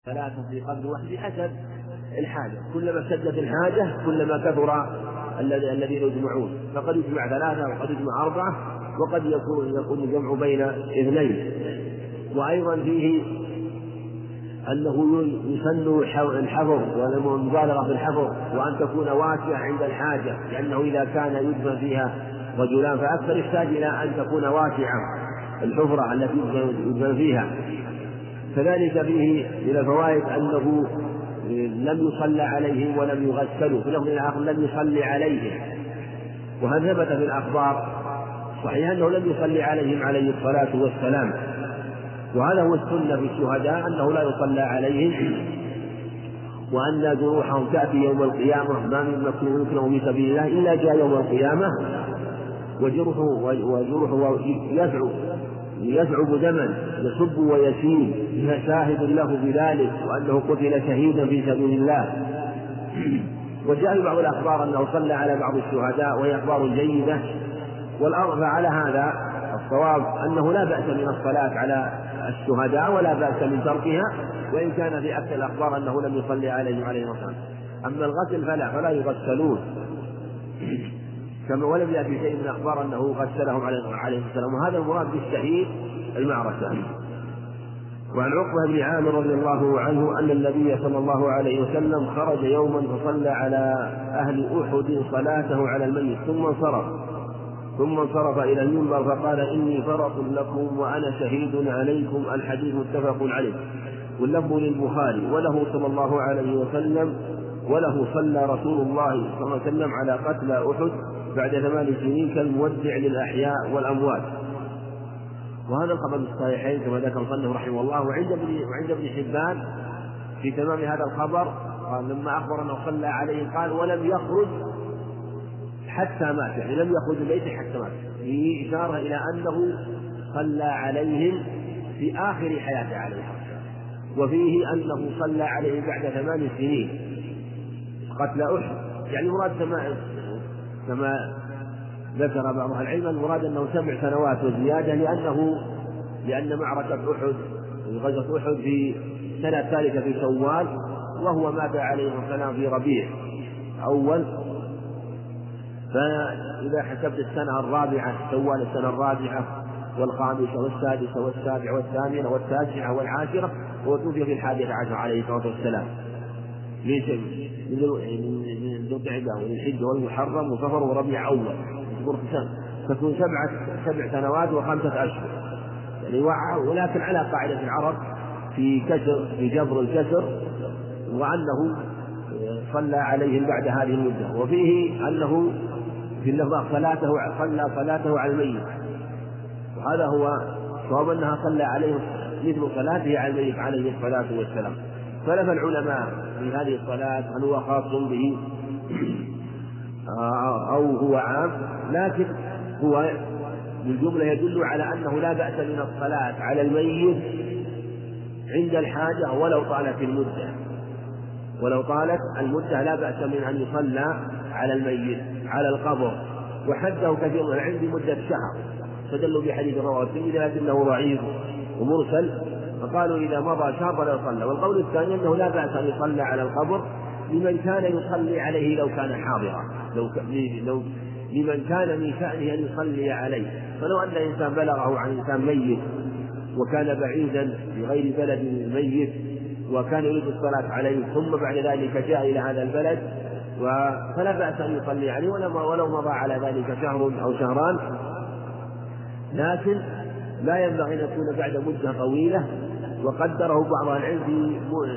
ثلاثة في قبل واحد بحسب الحاجة، كلما اشتدت الحاجة كلما كثر الذين يجمعون، فقد يجمع ثلاثة وقد يجمع أربعة وقد يكون الجمع بين اثنين. وأيضا فيه أنه يسن الحفظ والمبالغة في الحفظ، وأن تكون واسعة عند الحاجة، لأنه إذا كان يدفن فيها رجلان فأكثر يحتاج إلى أن تكون واسعة الحفرة التي يدفن فيها. كذلك فيه من الفوائد أنه لم يصلى عليهم ولم يغسلوا، في لفظ آخر لم يصلي عليهم، وهذا ثبت في الأخبار صحيح أنه لم يصلي عليهم عليه الصلاة والسلام. وهذا هو السنة في الشهداء أنه لا يصلى عليهم، وأن جروحهم تأتي يوم القيامة، ما من مكروه يكره في سبيل الله إلا جاء يوم القيامة وجرحه يزعب دما يصب ويسيل شاهد له بذلك وأنه قتل شهيدا في سبيل الله. وجاء بعض الأخبار أنه صلى على بعض الشهداء وهي أخبار جيدة، والأرض على هذا الصواب أنه لا بأس من الصلاة على الشهداء ولا بأس من تركها، وإن كان في أكثر الأخبار أنه لم يصلي عليهم عليه الصلاة. أما الغسل فلا يغسلون، كما ولم يأتي شيء من الأخبار أنه غسلهم عليه السلام، وهذا المراد بالشهيد المعركة. وعن عقبة بن عامر رضي الله عنه أن النبي صلى الله عليه وسلم خرج يوما فصلى على أهل أحد صلاته على الميت ثم انصرف إلى المنبر فقال: إني فرط لكم وأنا شهيد عليكم. الحديث متفق عليه، واللفظ للبخاري. وله صلى الله عليه وسلم صلى رسول الله صلى الله عليه وسلم على قتلى أحد بعد 8 سنين كالمودع للأحياء والأموات. وهذا الخبر في الصحيحين كما ذكر المصنف رحمه الله. وعند ابن حبان في تمام هذا الخبر قال لما أخبر أنه صلى عليه قال: ولم يخرج حتى مات، يعني لم يخرج من بيته حتى مات، فيه إشارة إلى أنه صلى عليهم في آخر حياته عليه الصلاة. وفيه أنه صلى عليه بعد 8 سنين قتل أحد، يعني مراد كما ذكر بعض أهل العلم المراد أنه 7 سنوات وزيادة، لأن معركة أحد غزوة أحد في سنة 3 في شوال، وهو مات عليه السلام في ربيع أول. فإذا حسبت السنة الرابعة شوال السنة الرابعة والخامسة والسادسة والسابعة والثامنة والتاسعة والعاشرة، وتوفي في 11 عليه الصلاة والسلام من ذو القعدة والحجة والمحرم وصفر وربيع أول، تكون 7 سنوات و5 أشهر يعني. ولكن على قاعدة العرب في جبر الكسر، وأنه صلى عليهم بعد هذه المدة. وفيه أنه في اللفظ صلى صلاته على الميت، وهذا هو صواب أنها صلى عليه مثل صلاته على الميت عليه الصلاة والسلام. اختلف العلماء في هذه الصلاة هل هو خاص به أو هو عام، لكن هو بالجملة يدل على أنه لا بأس من الصلاة على الميت عند الحاجة ولو طالت المدة لا بأس من أن يصلى على الميت على القبر. وحده كثير من العلم بمدة شهر، فدلوا بحديث رواه الترمذي لكنه ضعيف ومرسل، فقالوا إذا مضى شهر فلا يصلى. والقول الثاني أنه لا بأس أن يصلى على القبر لمن كان يصلي عليه لو كان حاضرا، لمن كان من شأنه أن يصلي عليه. فلو أن إنسان بلغه عن إنسان ميت وكان بعيدا في غير بلد الميت وكان يريد الصلاة عليه ثم بعد ذلك جاء إلى هذا البلد فلا بأس أن يصلي عليه ولو مضى على ذلك شهر أو شهران، لكن لا ينبغي أن يكون بعد مدة طويلة. وقدره بعض العلم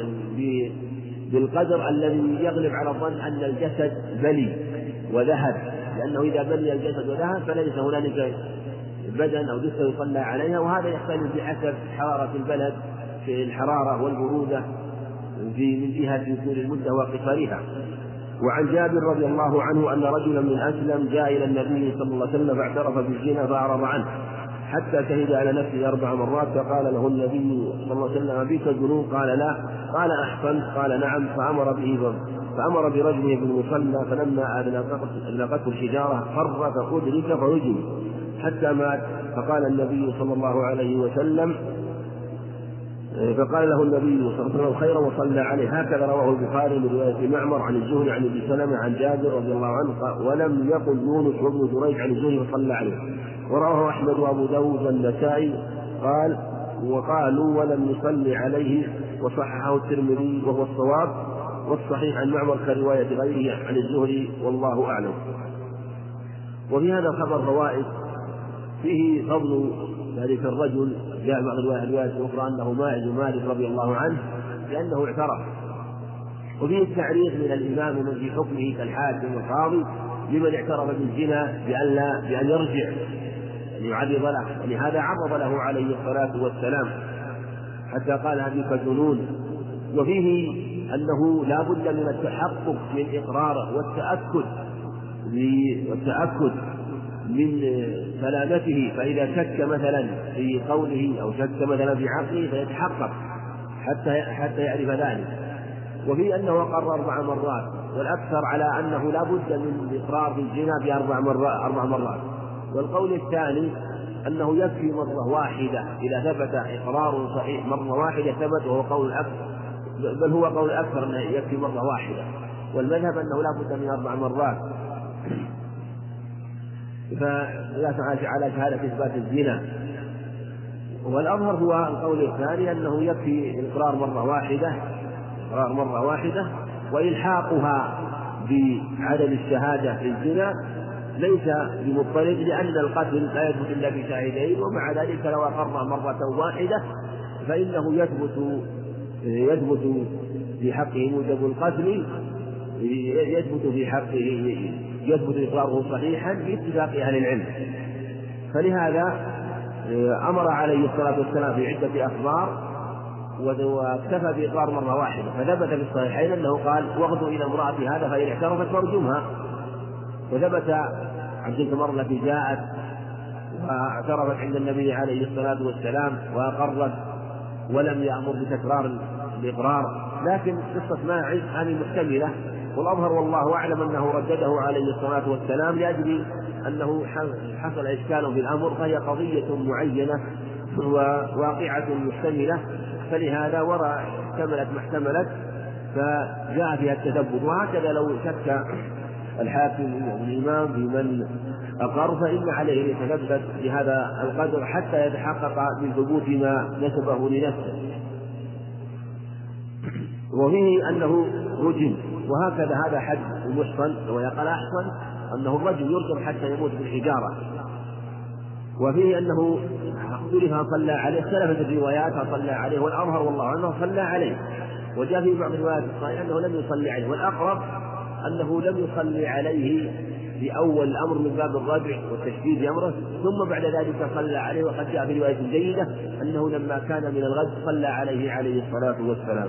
بالقدر الذي يغلب على الظن أن الجسد بلي وذهب، لأنه إذا بلي الجسد وذهب فليس هنالك بدن أو جثة يصلى عليها. وهذا يختلف بحسب حرارة البلد في الحرارة والبرودة من جهة طول المدة وقصرها. وعن جابر رضي الله عنه أن رجلا من أسلم جاء إلى النبي صلى الله عليه وسلم فاعترف بالزنا فأعرض عنه حتى شهد على نفسه 4 مرات، فقال له النبي صلى الله عليه وسلم: بك جنون؟ قال: لا. قال: أحسنت؟ قال: نعم. فأمر برجله بالمصلى، فلما أذلقته الحجارة فر فأدرك فرجم حتى مات. فقال النبي صلى الله عليه وسلم: فقال له النبي صلى الله عليه وسلم خيرا وصلى عليه. هكذا رواه البخاري من رواية معمر عن الزهري عن ابي سلمة عن جابر رضي الله عنه ولم يقل يونس وابن جريج عن الزهري فصلى عليه. ورواه أحمد وأبو داود والنسائي قال وقالوا ولم يصلي عليه وصححه الترمذي وهو الصواب، والصحيح عن معمر كرواية غيره عن الزهري والله أعلم. وفي هذا الخبر فوائد: فيه فضل ذلك الرجل، جاء بعض الروايات الأخرى أنه ماعز مالك رضي الله عنه لأنه اعترف، وفيه التعريف من الإمام من في حكمه كالحاكم والقاضي لمن اعترف بالزنا بأن يرجع أن يعرض له، ولهذا عرض له عليه الصلاة والسلام حتى قال أبيك جنون. وفيه أنه لا بد من التحقق من إقراره والتأكد من سلامته، فإذا شك مثلا في قوله أو شك مثلا في عقله فيتحقق حتى يعرف ذلك. وفي أنه أقر 4 مرات، والأكثر على أنه لا بد من الإقرار بالزنا ب4 مرات. والقول الثاني أنه يكفي مرة واحدة، إذا ثبت إقرار صحيح مرة واحدة ثبت، وهو قول الأكثر، بل هو قول الأكثر أنه يكفي مرة واحدة، والمذهب أنه لا بد من 4 مرات، فلا على شهادة إثبات الزنا. والأظهر هو القول الثاني أنه يكفي الإقرار مرة واحدة، وإلحاقها بعدم الشهادة في الزنا ليس بمضطرد، لأن القتل لا يثبت إلا بشاهدين، ومع ذلك لو أقر مرة واحدة فإنه يثبت في حقه موجب القتل، يثبت إقراره صحيحا باتفاق أهل العلم. فلهذا أمر عليه الصلاة والسلام في عدة أخبار واكتفى بإقرار مرة واحدة، فثبت في الصحيحين أنه قال واغدوا إلى امرأة هذا فإن اعترفت فارجمها. وثبت عن تلك المرة التي جاءت واعترفت عند النبي عليه الصلاة والسلام وأقرت ولم يأمر بتكرار الإقرار، لكن قصة ماعز هذه محتملة، والأظهر والله أعلم أنه ردده عليه الصلاة والسلام لأجل أنه حصل إشكال في الأمر، فهي قضية معينة وواقعة محتملة، فلهذا احتملت ما احتملت فجاء فيها التثبت. وهكذا لو شك الحاكم والإمام في من أقر فإن عليه أن يتثبت بهذا القدر حتى يتحقق من ثبوت ما نسبه لنفسه. وفيه أنه رجم، وهكذا هذا حد المحصن، ويقال أحسن أنه الرجل يرجم حتى يموت بالحجارة. وفيه أنه اختلف صلى عليه، اختلفت الروايات صلى عليه، والأظهر والله أنه صلى عليه، وجاء في بعض الروايات الصحيحة أنه لم يصلي عليه، والأقرب أنه لم يصلي عليه في أول الأمر من باب الرجع والتشديد أمره، ثم بعد ذلك صلى عليه. وقد جاء في رواية جيدة أنه لما كان من الغد صلى عليه الصلاة والسلام.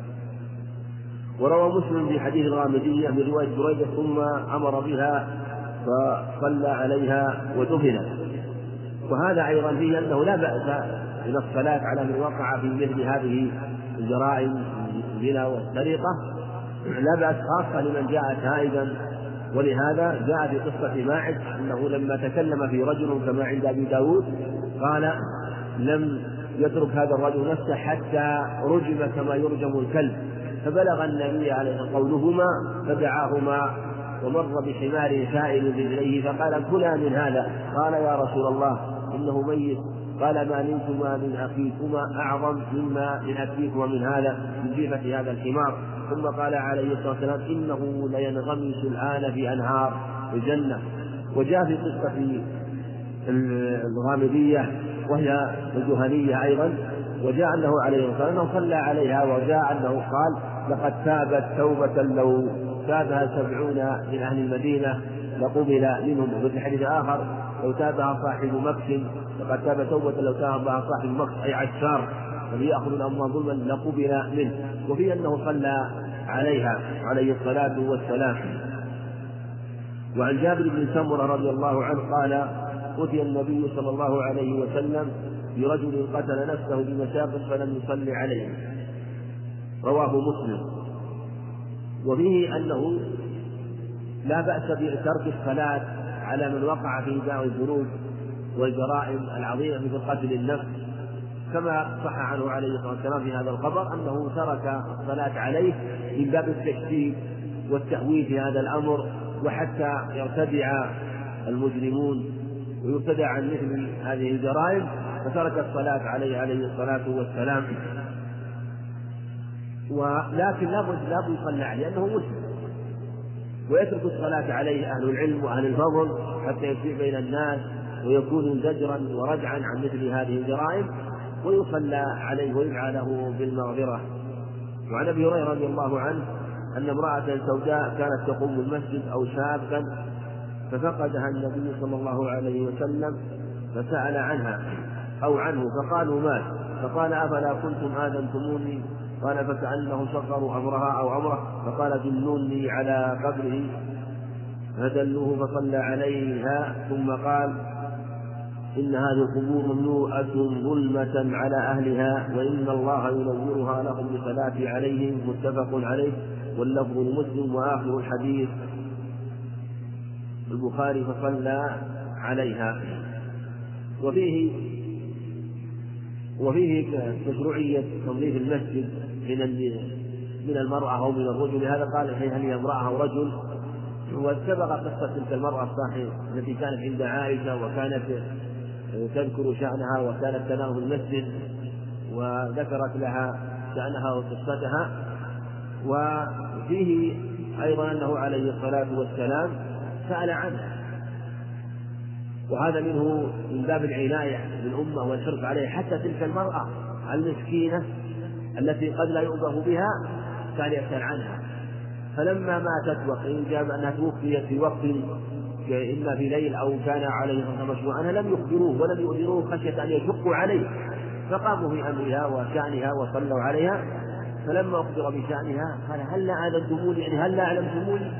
وروى مسلم في حديث الغامدية من رواية بريدة ثم أمر بها فصلى عليها ودفنت. وهذا أيضا فيه أنه لا بأس من الصلاة على من وقع في مثل هذه الجرائم الزنا والسرقة، لا بأس خاصة لمن جاء تائبا. ولهذا جاء في قصة ماعز أنه لما تكلم في رجل كما عند أبي داود قال لم يترك هذا الرجل نفسه حتى رجم كما يرجم الكلب، فبلغ النبي عليه قولهما فدعاهما ومر بحمار سائل برجليه فقال كلا من هذا، قال يا رسول الله إنه ميت، قال ما نلتما من أخيكما أعظم مما من أبيكما من هذا من جيفة هذا الحمار. ثم قال عليه الصلاة والسلام إنه لينغمس الآن في أنهار الجنة. وجاء في قصة الغامدية وهي الجهنية أيضا، وجاء أنه عليه الصلاة والسلام أنه صلى عليها، وجاء أنه قال لقد تابت توبة لو تابها 70 من أهل المدينة لقبل منهم. وفي الحديث آخر لو تابها صاحب مكس لقد تاب توبة لو تابها صاحب مكس أي عشار فليأخذ الأموال ظلما لقبل منه. وفي أنه صلى عليها عليه الصلاة والسلام. وعن جابر بن سمرة رضي الله عنه قال أتي النبي صلى الله عليه وسلم برجل قتل نفسه بمشاق فلم يصلي عليه، رواه مسلم. وفيه أنه لا بأس بترك الصلاة على من وقع في الذنوب والجرائم العظيمة مثل قتل النفس كما صح عنه عليه الصلاة والسلام في هذا الخبر أنه ترك الصلاة عليه من باب التشديد والتهويل في هذا الأمر، وحتى يرتدع المجرمون ويرتدع عن مثل هذه الجرائم، فترك الصلاة عليه الصلاة والسلام. ولكن لا بد يصلى عليه لأنه مسلم، ويترك الصلاة عليه أهل العلم وأهل الفضل حتى يسير بين الناس ويكون زجرا وردعا عن مثل هذه الجرائم، ويصلى عليه ويدعى له بالمغفرة. وعن أبي هريرة رضي الله عنه أن امرأة سوداء كانت تقوم المسجد أو شابا ففقدها النبي صلى الله عليه وسلم فسأل عنها أو عنه فقالوا مات، فقال أفلا كنتم آذنتموني؟ قال فكأنه صغروا أمرها أو أمره، فقال دلوني على قبره، فدلوه فصلى عليها، ثم قال إن هذه القبور مملوءة ظلمة على أهلها، وإن الله ينورها لهم بالصلاة عليهم. متفق عليه، واللفظ لمسلم. وآخر الحديث البخاري فصلى عليها. وفيه مشروعية تنظيف المسجد من المرأة أو من الرجل. هذا قال هل هي امرأة أو رجل؟ وسبق قصة تلك المرأة الصحيحة التي كانت عند عائشة وكانت تذكر شأنها وكانت تنام المسجد، وذكرت لها شأنها وقصتها. وفيه أيضا أنه عليه الصلاة والسلام سأل عنها، وهذا منه من باب العناية بالأمة والحرص عليها. حتى تلك المرأة المسكينة التي قد لا يؤبه بها كان يسأل عنها، فلما ماتت وقيل جاء أنها توفيت في وقت إما في ليل أو كان عليه مشروعا لم يخبروه ولم يؤذروه خشية أن يشقوا عليه، فقاموا في أمرها وشأنها وصلوا عليها. فلما أخبر بشأنها قال هل لا آذنتموني، يعني هل لا أعلمتموني؟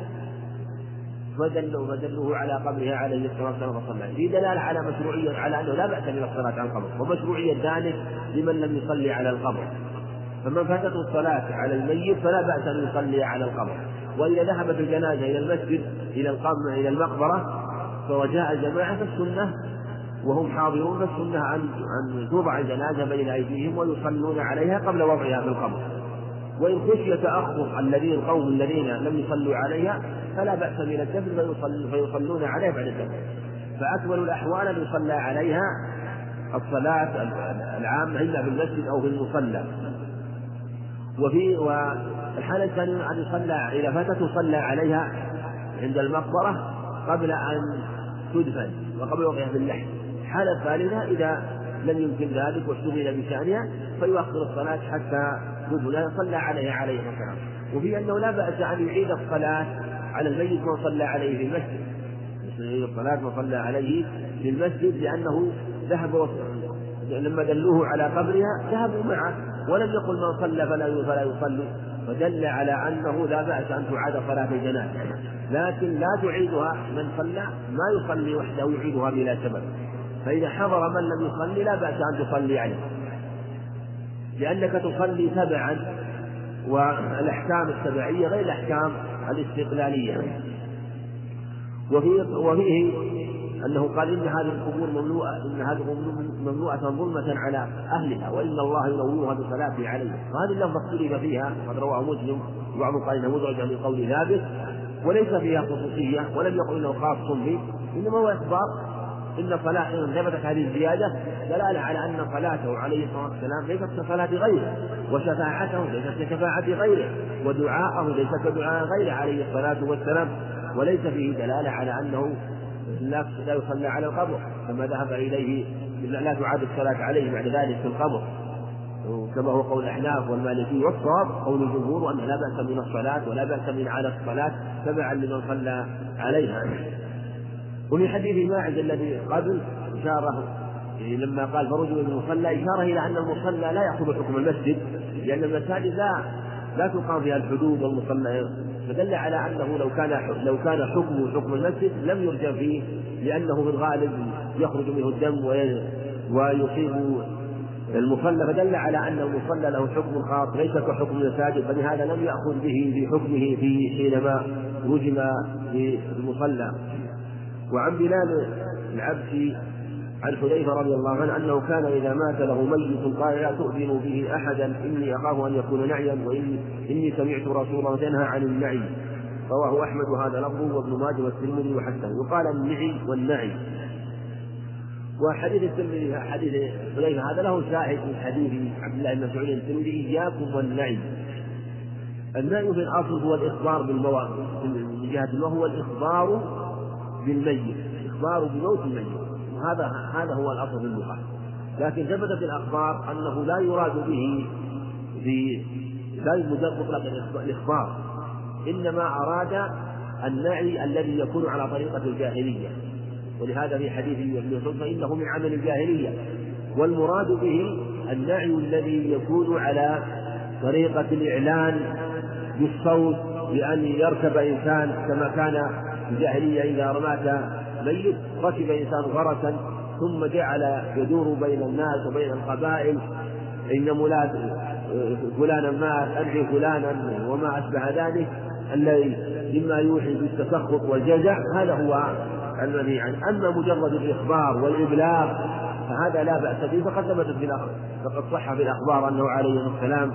فدلوه على قبرها عليه الصلاة والسلام فصلى. في دلالة على مشروعية، على أنه لا بأس من الصلاة على القبر، ومشروعية ذلك لمن لم يصلي على القبر. فمن فاتته الصلاة على الميت فلا بأس أن يصلي على القبر. وإذا ذهبت الجنازة إلى المسجد إلى المقبرة وجاء الجماعة فالسنة وهم حاضرون فالسنة أن توضع الجنازة بين أيديهم ويصلون عليها قبل وضعها في القبر. وإن خشي تأخر القوم الذين لم يصلوا عليها فلا بأس من الدفن فيصلون عليها بعد الدفن. فأكمل الأحوال أن يصلى عليها الصلاة العامة إلا في المسجد أو في المصلى. والحالة الثانية أن يصلى إذا فاتته صلى عليها عند المقبرة قبل أن تدفن وقبل وضعها في اللحد. الحالة الثالثة إذا لم يمكن ذلك واشتغل بشأنها فيؤخر الصلاة حتى تدفن صلى عليها عليه السلام. وفي أنه لا بأس أن يعيد الصلاة على الميت وصلى عليه في المسجد، الصلاة وصلى عليه في المسجد، لأنه ذهب لما دلوه على قبرها ذهبوا معه ولم يقل من صلى فلا يصلي، فدل على أنه لا بأس أن تعاد صلاة الجنازة، لكن لا تعيدها من صلى ما يصلي وحده يعيدها بلا سبب. فإذا حضر من لم يصلي لا بأس أن تصلي عليه، لأنك تصلي تبعا، والأحكام التبعية غير الأحكام الاستقلالية. وفيه أنه قال إن هذه القبور مملوءة ظلمة على أهلها، وإن الله ينورها بصلاته عليه. وهذه اللفظة اختلف فيها، قد رواه مسلم وبعضهم قال إنه مدرج من قول ثابت، وليس فيها خصوصية ولم يقل إنه خاص به، إنما هو إخبار إن صلاة إن ثبتت هذه الزيادة دلالة على أن صلاته عليه الصلاة والسلام ليست كصلاة غيره، وشفاعته ليست كشفاعة غيره، ودعاءه ليس كدعاء غيره عليه الصلاة والسلام. وليس فيه دلالة على أنه لا يصلى على القبر كما ذهب إليه، لا تعاد الصلاة عليه بعد ذلك في القبر كما هو قول الأحناف والمالكي. والصواب قول الجمهور أن لا بأس من الصلاة ولا بأس من على الصلاة تبعا لمن صلى عليها. وفي حديث ماعز الذي قبل إشارة لما قال فرجل من المصلى إشارة إلى أن المصلى لا يأخذ حكم المسجد، لأن المساجد لا تقام فيها الحدود والمصلى، فدل على أنه لو كان حكم المسجد لم يرجع فيه، لأنه في الغالب يخرج منه الدم ويصيب المصلى، فدل على أن المصلى له حكم خاص ليس كحكم المساجد، فلهذا لم يأخذ به في حكمه حينما رجم في المصلى. وعن بلال العبسي عن حذيفة رضي الله عنه أنه كان إذا مات له ميت قال لا تؤذنوا به أحدا إني أخاف أن يكون نعيا وإني سمعت رسول الله ينهى عن النعي. رواه أحمد وهذا لفظه وابن ماجه والترمذي وحسنه. يقال النعي والنعي. وحديث الترمذي حديث حذيفة هذا له شاهد من حديث عبد الله بن مسعود الترمذي إياكم والنعي. النعي في الأصل هو الإخبار بالموت من جهة وهو الإخبار بالميت، الإخبار بموت الميت، هذا هو الأصل في اللغة. لكن ثبت في الأخبار أنه لا يراد به لا يراد مطلق الإخبار، إنما أراد النعي الذي يكون على طريقة الجاهلية، ولهذا في حديث ابن مسعود فإنه من عمل الجاهلية. والمراد به النعي الذي يكون على طريقة الإعلان بالصوت، بأن يركب إنسان كما كان في الجاهلية إذا مات ميت ركب إنسان فرسا ثم جعل يدور بين الناس وبين القبائل إن مولاد فلانا مات أنهي فلانا وما أشبه ذلك الذي مما يوحي بالتسخط والجزع، هذا هو المنهي عنه. أما مجرد الإخبار والإبلاغ فهذا لا بأس به، فقد صح في الأخبار أنه عليه السلام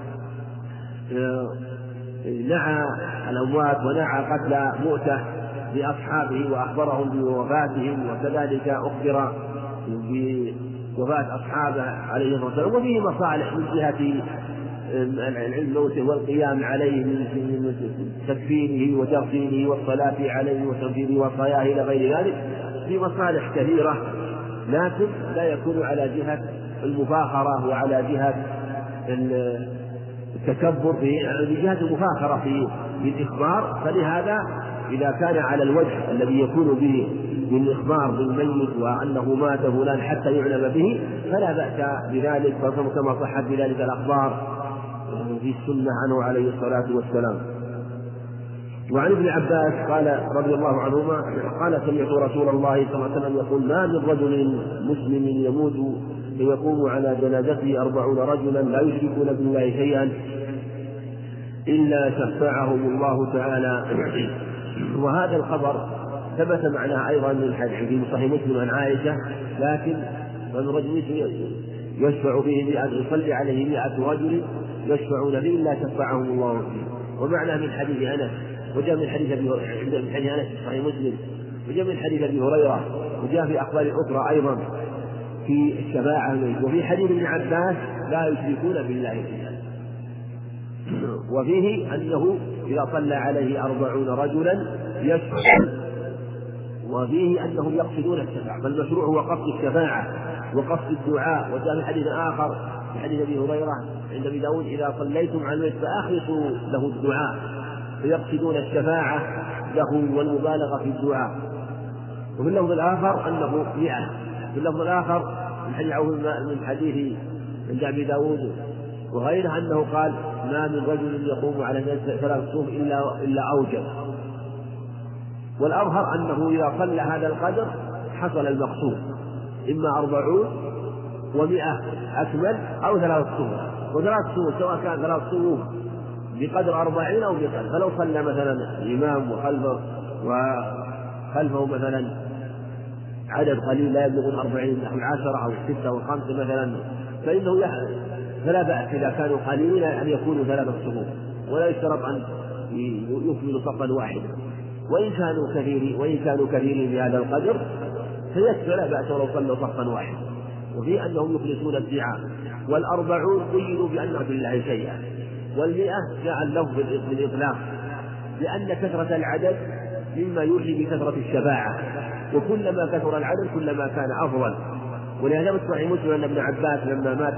نعى الأموات ونعى قتل مؤتة لأصحابه وأخبرهم بوفاتهم، وكذلك أخبر بوفاة أصحابه عليه الصلاة والسلام. وفيه مصالح من جهة العلم موته والقيام عليه من تكفينه وتغسيله والصلاة عليه وتنفيذ وصاياه إلى غير ذلك، في مصالح كثيرة، لكن لا يكون على جهة المفاخرة وعلى جهة التكبر، في جهة المفاخرة في الإخبار. فلهذا إذا كان على الوجه الذي يكون به بالإخبار بالميت وأنه مات فلان حتى يعلم به فلا بأس بذلك، كما صحت بذلك الأخبار في السنة عنه عليه الصلاة والسلام. وعن ابن عباس قال رضي الله عنهما قال سمعت رسول الله صلى الله عليه وسلم يقول ما من رجل مسلم يموت فيقوم على جنازته 40 رجلا لا يشركون بالله شيئا إلا شفعهم الله تعالى. وهذا الخبر ثبت معناه أيضا من الحديث في صحيح مسلم عن عائشة، لكن من رجل يشفع به 100 يصلي عليه 100 رجل يشفعون به إلا شفعهم الله فيه. ومعناه من حديث أنس، وجاء من حديث أنس في صحيح مسلم، وجاء من حديث أبي هريرة، وجاء في أخبار أخرى أيضا في الشفاعة. وفي حديث ابن عباس لا يشركون بالله شيئا، وفيه أنه إذا صلى عليه 40 رجلا يشفع، وفيه أنهم يقصدون الشفاعة، فالمشروع هو قصد الشفاعة وقصد الدعاء. وجاء في حديث آخر في حديث أبي هريرة عند أبي داود إذا صليتم على الميت فأخلصوا له الدعاء، فيقصدون الشفاعة له والمبالغة في الدعاء. وفي اللفظ الآخر أنه 100. في اللفظ الآخر من حديث عند أبي داود وغيره أنه قال ما من رجل يقوم على 3 صفوف إلا أوجب. والأظهر أنه إذا صلى هذا القدر حصل المقصود، إما 40 و100 أكمل أو 3 صفوف. و3 صفوف سواء كان 3 صفوف بقدر 40 أو بقدر، فلو صلى مثلا الإمام وخلفه مثلا عدد قليل لا يبلغ 40 نحو 10 أو 6 أو 5 مثلا، فلا بأس إذا كانوا قليلين أن يكونوا 3 صفوف، ولا يشترط أن يكملوا صفا واحدا. وإن كانوا كثيرين بهذا القدر فيكفي، لا بأس ولو صلوا صفا واحدا. وفي أنهم يخلصون الدعاء. 40 قيدوا بأنه بالله شيئا، 100 جاء اللفظ بالإطلاق، لأن كثرة العدد مما يوحي بكثرة الشفاعة، وكلما كثر العدد كلما كان أفضل. ولهذا في صحيح مسلم أن ابن عباس لما مات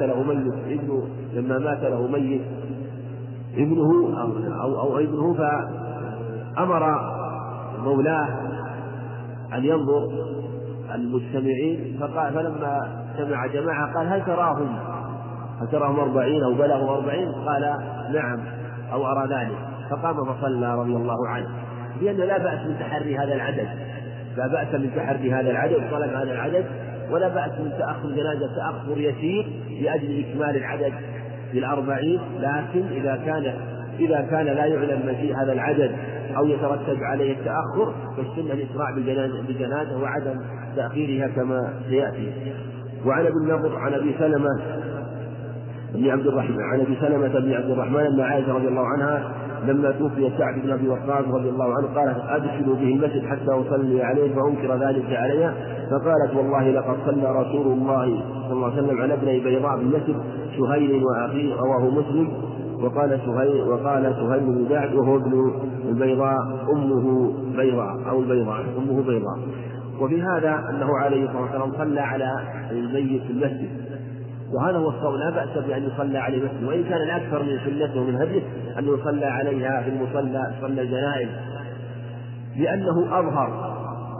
له ميت ابنه أو ابنه فأمر مولاه أن ينظر المجتمعين، فلما سمع جماعة قال هل تراهم 40 أو بلغوا 40؟ قال نعم أو أرى ذلك، فقام فصلى رضي الله عنه. لأن لا بأس من تحري هذا العدد، لا بأس من تحري هذا العدد طلب هذا العدد، ولا بأس من تأخر جنازة تأخر يسير لأجل إكمال العدد ب40. لكن إذا كان لا يعلم مجيء هذا العدد أو يترتب عليه التأخر، فالسنة الإسراع بالجنازة وعدم تأخيرها كما سيأتي. وعن ابن النضر عن أبي سلمة بن عبد الرحمن أن عائشة رضي الله عنها لما توفي سعد بن أبي وقاص رضي الله عنه قالت أدخلوا به المسجد حتى أصلي عليه، فأنكر ذلك عليها، فقالت والله لقد صلى رسول الله صلى الله عليه وسلم على ابني بيضاء بالمسجد سهيل وأخيه، رواه مسلم. وقال سهيل بن سعد وهو ابن البيضاء أمه بيضاء. وفي هذا أنه عليه الصلاة والسلام صلى على الميت في المسجد، وهذا هو الصواب، لا بأس بأن يصلى عليه مسجد، وإن كان الأكثر من سنته ومن هديه أن يصلى عليها في المصلى صلى الجنائز، لأنه أظهر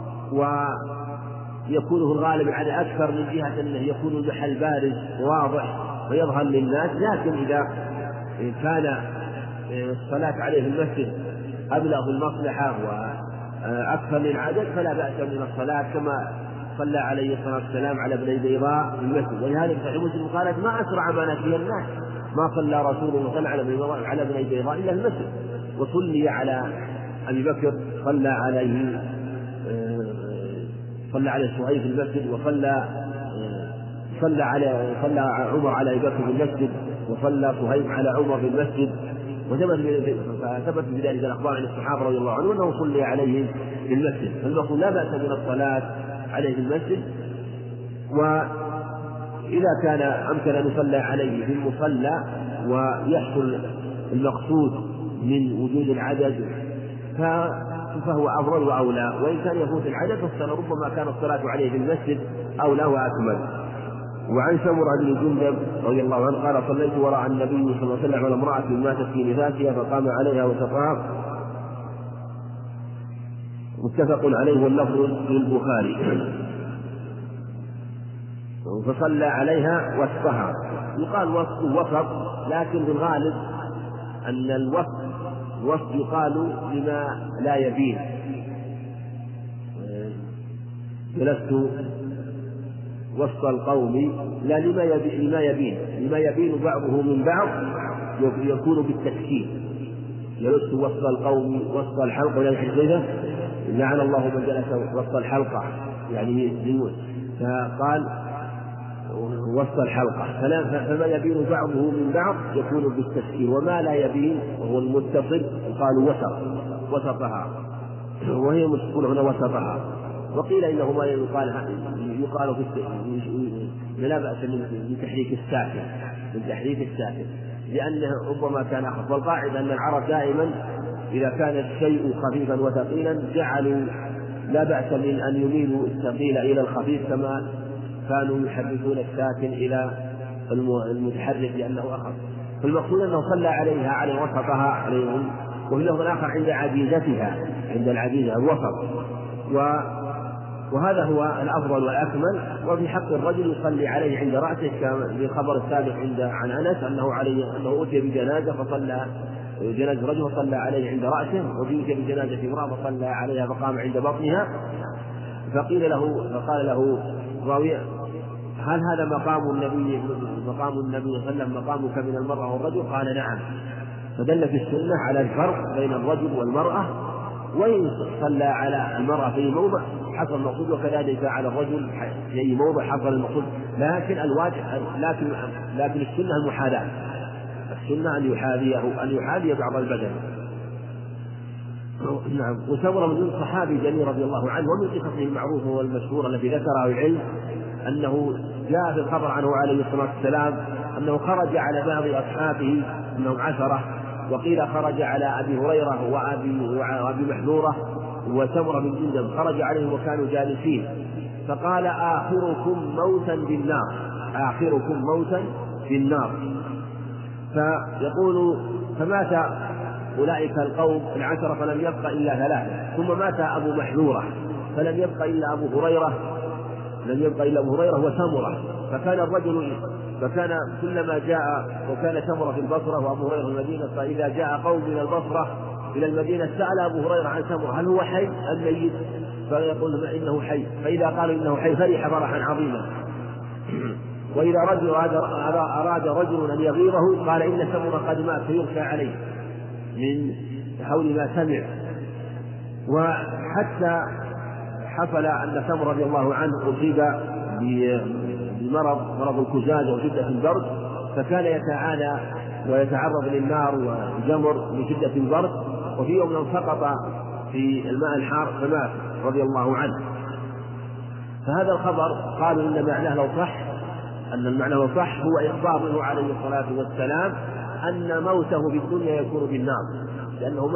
ويكونه الغالب على أكثر من جهة أنه يكون المحل بارز واضح ويظهر للناس. لكن إذا كان الصلاة عليه في المسجد أبلغ المصلحة وأكثر للعدد فلا بأس من الصلاة، كما صلى عليه الصلاة والسلام على ابني بيضاء في المسجد. ولهذا صحيح مسلم قالت ما أسرع ما نسي الناس، ما صلى رسول الله صلى على ابني بيضاء إلا المسجد. وصلي على أبي بكر صلى عليه سهيل في المسجد، صلى عمر على أبي بكر في المسجد، وصلى صهيب على عمر في المسجد. فثبت في ذلك الأخبار عن الصحابة رضي الله عنهم أنه صلي عليه في المسجد. فالمقصود لا بأس من الصلاة عليه في المسجد. وإذا كان أمكن أن يصلى عليه في المصلى ويحصل المقصود من وجود العدد فهو أفضل وأولى، وإن كان يفوت العدد ربما كان الصلاة عليه في المسجد أولى وأكمل. وعن سمرة بن جندب رضي الله عنه قال صليت وراء النبي صلى الله عليه وسلم على امرأة ماتت في نفاسها فقام عليها وسقاها، متفق عليه واللفظ للبخاري. فصلى عليها وسطها. يقال وسط، لكن بالغالب أن الوسط يقال لما لا يبين. جلست وسط القوم لا لما يبين بعضه من بعض يكون بالتسكين. جلست وسط القوم وسط الحلقة، ولا كذا لعن الله من جلس وسط الحلقة، يعني فقال وسط الحلقة. فما يبين بعضه من بعض يكون بالتسكين، وما لا يبين وهو المتصل قالوا وسطها، وهي مسكونة هنا وسطها. وقيل إنه ما يقال لا بأس من تحريك الساكن لأنه ربما كان أخف. والقاعدة أن العرب دائما إذا كان الشيء خفيفا وثقيلا جعلوا لا بأس من أن يميلوا الثقيل إلى الخفيف، كما كانوا يحركون الساكن إلى المتحرك لأنه أخف. فالمقصود أنه صلى عليها على وسطها عليهم. وفي اللفظ الآخر عند العجيزة الوسط. وهذا هو الأفضل والأكمل. وفي حق الرجل يصلي عليه عند رأسه، كالخبر السابق عن أنس أنه أتي بجنازة فصلى جنازة رجل فصلى عليه عند رأسه، وأتي بجنازة امرأة فصلى عليها فقام عند بطنها. فقال له راوي هل هذا مقام النبي صلى الله عليه وسلم مقامك من المرأة والرجل؟ قال نعم. فدل في السنة على الفرق بين الرجل والمرأة، وإن صلى على المرأة في موضع حصل المقصود، وكذلك على الرجل في أي موضع حصل المقصود. لكن السنة المحاذاة، السنة أن يحاذي بعض البدن. نعم. وسمرة من صحابي جليل رضي الله عنه، ومن قصصه المعروفة والمشهورة التي ذكرها العلم أنه جاء في الخبر عنه عليه الصلاة والسلام أنه خرج على بعض أصحابه أنهم 10، وقيل خرج على أبي هريرة وأبي محذورة وسمرة بن جندب، خرج عليهم وكانوا جالسين، فقال آخركم موتا في النار. فيقول فمات أولئك القوم 10 فلم يبق إلا 3، ثم مات أبو محذورة فلم يبق إلا أبو هريرة وسمرة. فكان كلما جاء، وكان سمرة في البصرة وأبو هريرة في المدينة، فإذا جاء قوم من البصرة إلى المدينة سأل أبو هريرة عن سمرة هل هو حي أم ميت؟ فيقول إنه حي، فإذا قالوا إنه حي فرح فرحا عظيما. وإذا أراد رجل أن يغيره قال إن سمرة قد مات فيرثى عليه من حول ما سمع. وحتى حصل أن سمر رضي الله عنه أصيب مرض الكزاز وشدة البرد، فكان يتعانى ويتعرض للنار والجمر من شدة البرد، وفي يوم سقط في الماء الحار فمات رضي الله عنه. فهذا الخبر قالوا إن معناه لو صح، أن المعنى لو صح هو إخباره عليه الصلاة والسلام أن موته في الدنيا يكون بالنار، لأنه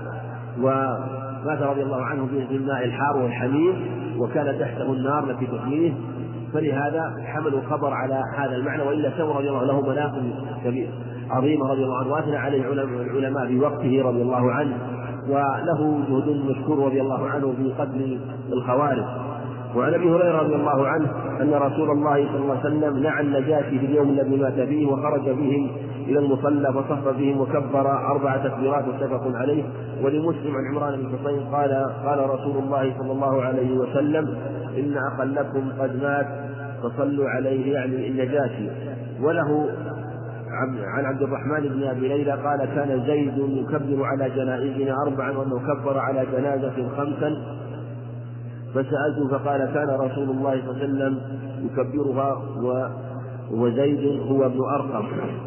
مات رضي الله عنه في الماء الحار والحميم، وكان تحته النار التي تحميه، فلهذا حملوا الخبر على هذا المعنى. وإلا سمر رضي الله عنه له مناقب عظيمة رضي الله عنه، واثنى عليه العلماء في وقته رضي الله عنه، وله جهد مشكور رضي الله عنه في قتل الخوارج. وعن ابي هريره رضي الله عنه ان رسول الله صلى الله عليه وسلم نعى النجاشي في اليوم الذي مات فيه، وخرج بهم الى المصلى فصف بهم وكبر 4 تكبيرات متفق عليه. ولمسلم عن عمران بن حصين قال رسول الله صلى الله عليه وسلم ان اقلكم قد مات فصلوا عليه، يعني النجاشي. وله عن عبد الرحمن بن ابي ليلى قال كان زيد يكبر على جنائزنا 4 وانه كبر على جنازه 5، فسألته فقال كان رسول الله صلى الله عليه وسلم يكبرها وزيد هو ابن أرقم.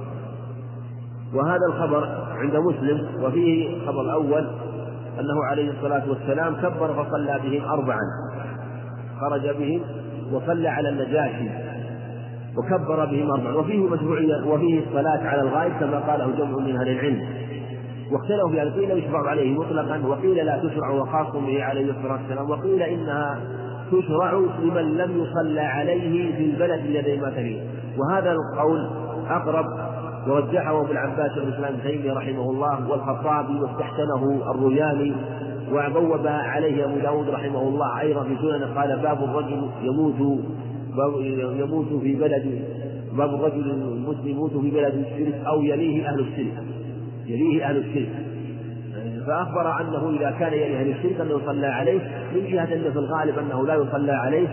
وهذا الخبر عند مسلم، وفيه الخبر الأول أنه عليه الصلاة والسلام كبر فصلى بهم 4، خرج بهم وصلى على النجاشي وكبر بهم 4، وفيه مشروعية وفيه الصلاة على الغائب كما قاله جمع من أهل العلم. واختلفوا في قيل يشرع عليه مطلقا، وقيل لا تشرع وخاص به عليه الصلاة والسلام، وقيل إنها تشرع لمن لم يصلى عليه في البلد الذي مات فيه. وهذا القول أقرب ورجحه ابن عباس والإسلام تيمية رحمه الله والخطابي، واستحسنه الروياني، وبوب عليه أبو داود رحمه الله أيضا في سنن، قال باب الرجل يموت في بلد، باب الرجل المسلم يموت في بلد الشرك أو يليه أهل الشرك، فأخبر أنه إذا كان يليه أهل الشرك أنه يصلى عليه، من جهة أن في الغالب أنه لا يصلى عليه،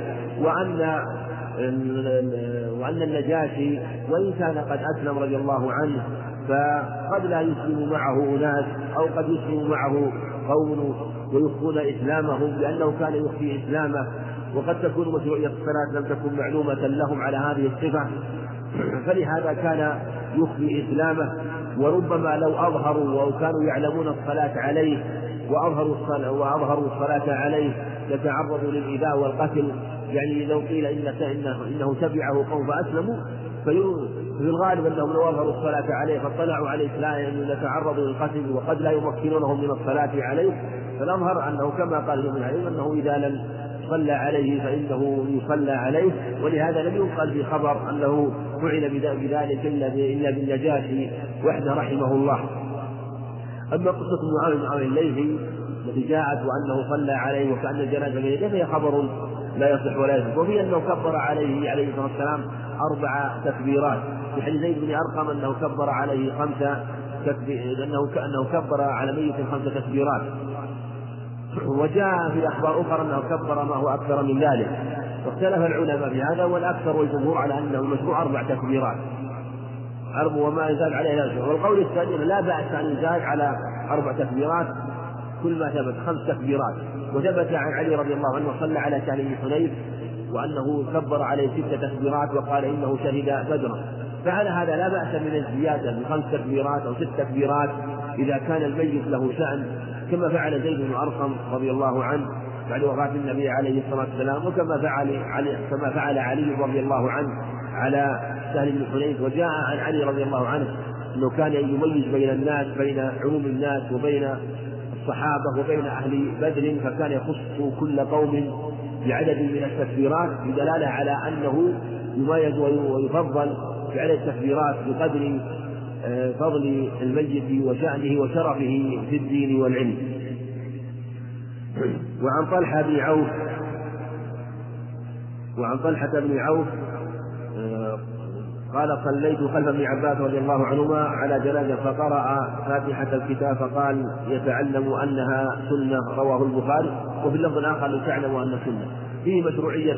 وأن النجاشي وإن كان قد أسلم رضي الله عنه فقد لا يسلم معه أناس، أو قد يسلم معه قوم ويخفون إسلامهم لأنه كان يخفي إسلامه، وقد تكون مشروعية الصلاة لم تكن معلومة لهم على هذه الصفة، فلهذا كان يخفي إسلامه. وربما لو أظهروا أو كانوا يعلمون الصلاة عليه وأظهروا الصلاة عليه يتعرضوا للإيذاء والقتل. يعني لو قيل إنه تبعه قوم فأسلموا، ففي الغالب أنهم لو أظهروا الصلاة عليه فاطلعوا عليه لا يتعرضوا للقتل وقد لا يمكنونهم من الصلاة عليه. فالأظهر أنه كما قال ابن العلم أنه إذا لم صلى عليه فإنه يصلى عليه، ولهذا لم ينقل في خبر أنه فعل بذلك إلا بالنجاشي وحده رحمه الله. أما قصة معاوية الليثي التي جاءت وأنه صلى عليه وكأن الجنازة بيده فهي خبر لا يصح ولا يصح، وفي أنه كبر عليه الصلاة والسلام 4 تكبيرات، في حديث زيد بن أرقم أنه كبر عليه 5 أنه كبر على ميت 5 تكبيرات. وجاء في أخبار أخرى أنه كبر ما هو أكثر من ذلك، واختلف العلماء في هذا، والأكثر والجمهور على أنه مشروع 4 تكبيرات وما يزاد عليه لا يشرع. والقول الثاني لا بأس أن يزاد على 4 تكبيرات كل ما ثبت 5 تكبيرات. وثبت عن علي رضي الله عنه صلى على شان حنيف وأنه كبر عليه 6 تكبيرات وقال إنه شهد بدرا، فعلى هذا لا بأس من الزيادة ب5 تكبيرات أو 6 تكبيرات إذا كان الميت له شأن، كما فعل زيد بن أرقم رضي الله عنه بعد وفاة النبي عليه الصلاة والسلام، وكما فعل علي رضي الله عنه على سهل بن حنيف. وجاء عن علي رضي الله عنه أنه كان يميز بين الناس، بين عموم الناس وبين الصحابة وبين أهل بدر، فكان يخص كل قوم بعدد من التكبيرات بدلالة على أنه يميز ويفضل بعدد التكبيرات بقدر فضل الميت وشأنه وشرفه في الدين والعلم. وعن طلحة بن عوف قال صليت خلف ابن عباس رضي الله عنهما على جنازة فقرأ فاتحة الكتاب فقال يتعلم أنها سنة، رواه البخاري. وفي اللفظ الآخر لتعلم أنها سنة، فيه مشروعية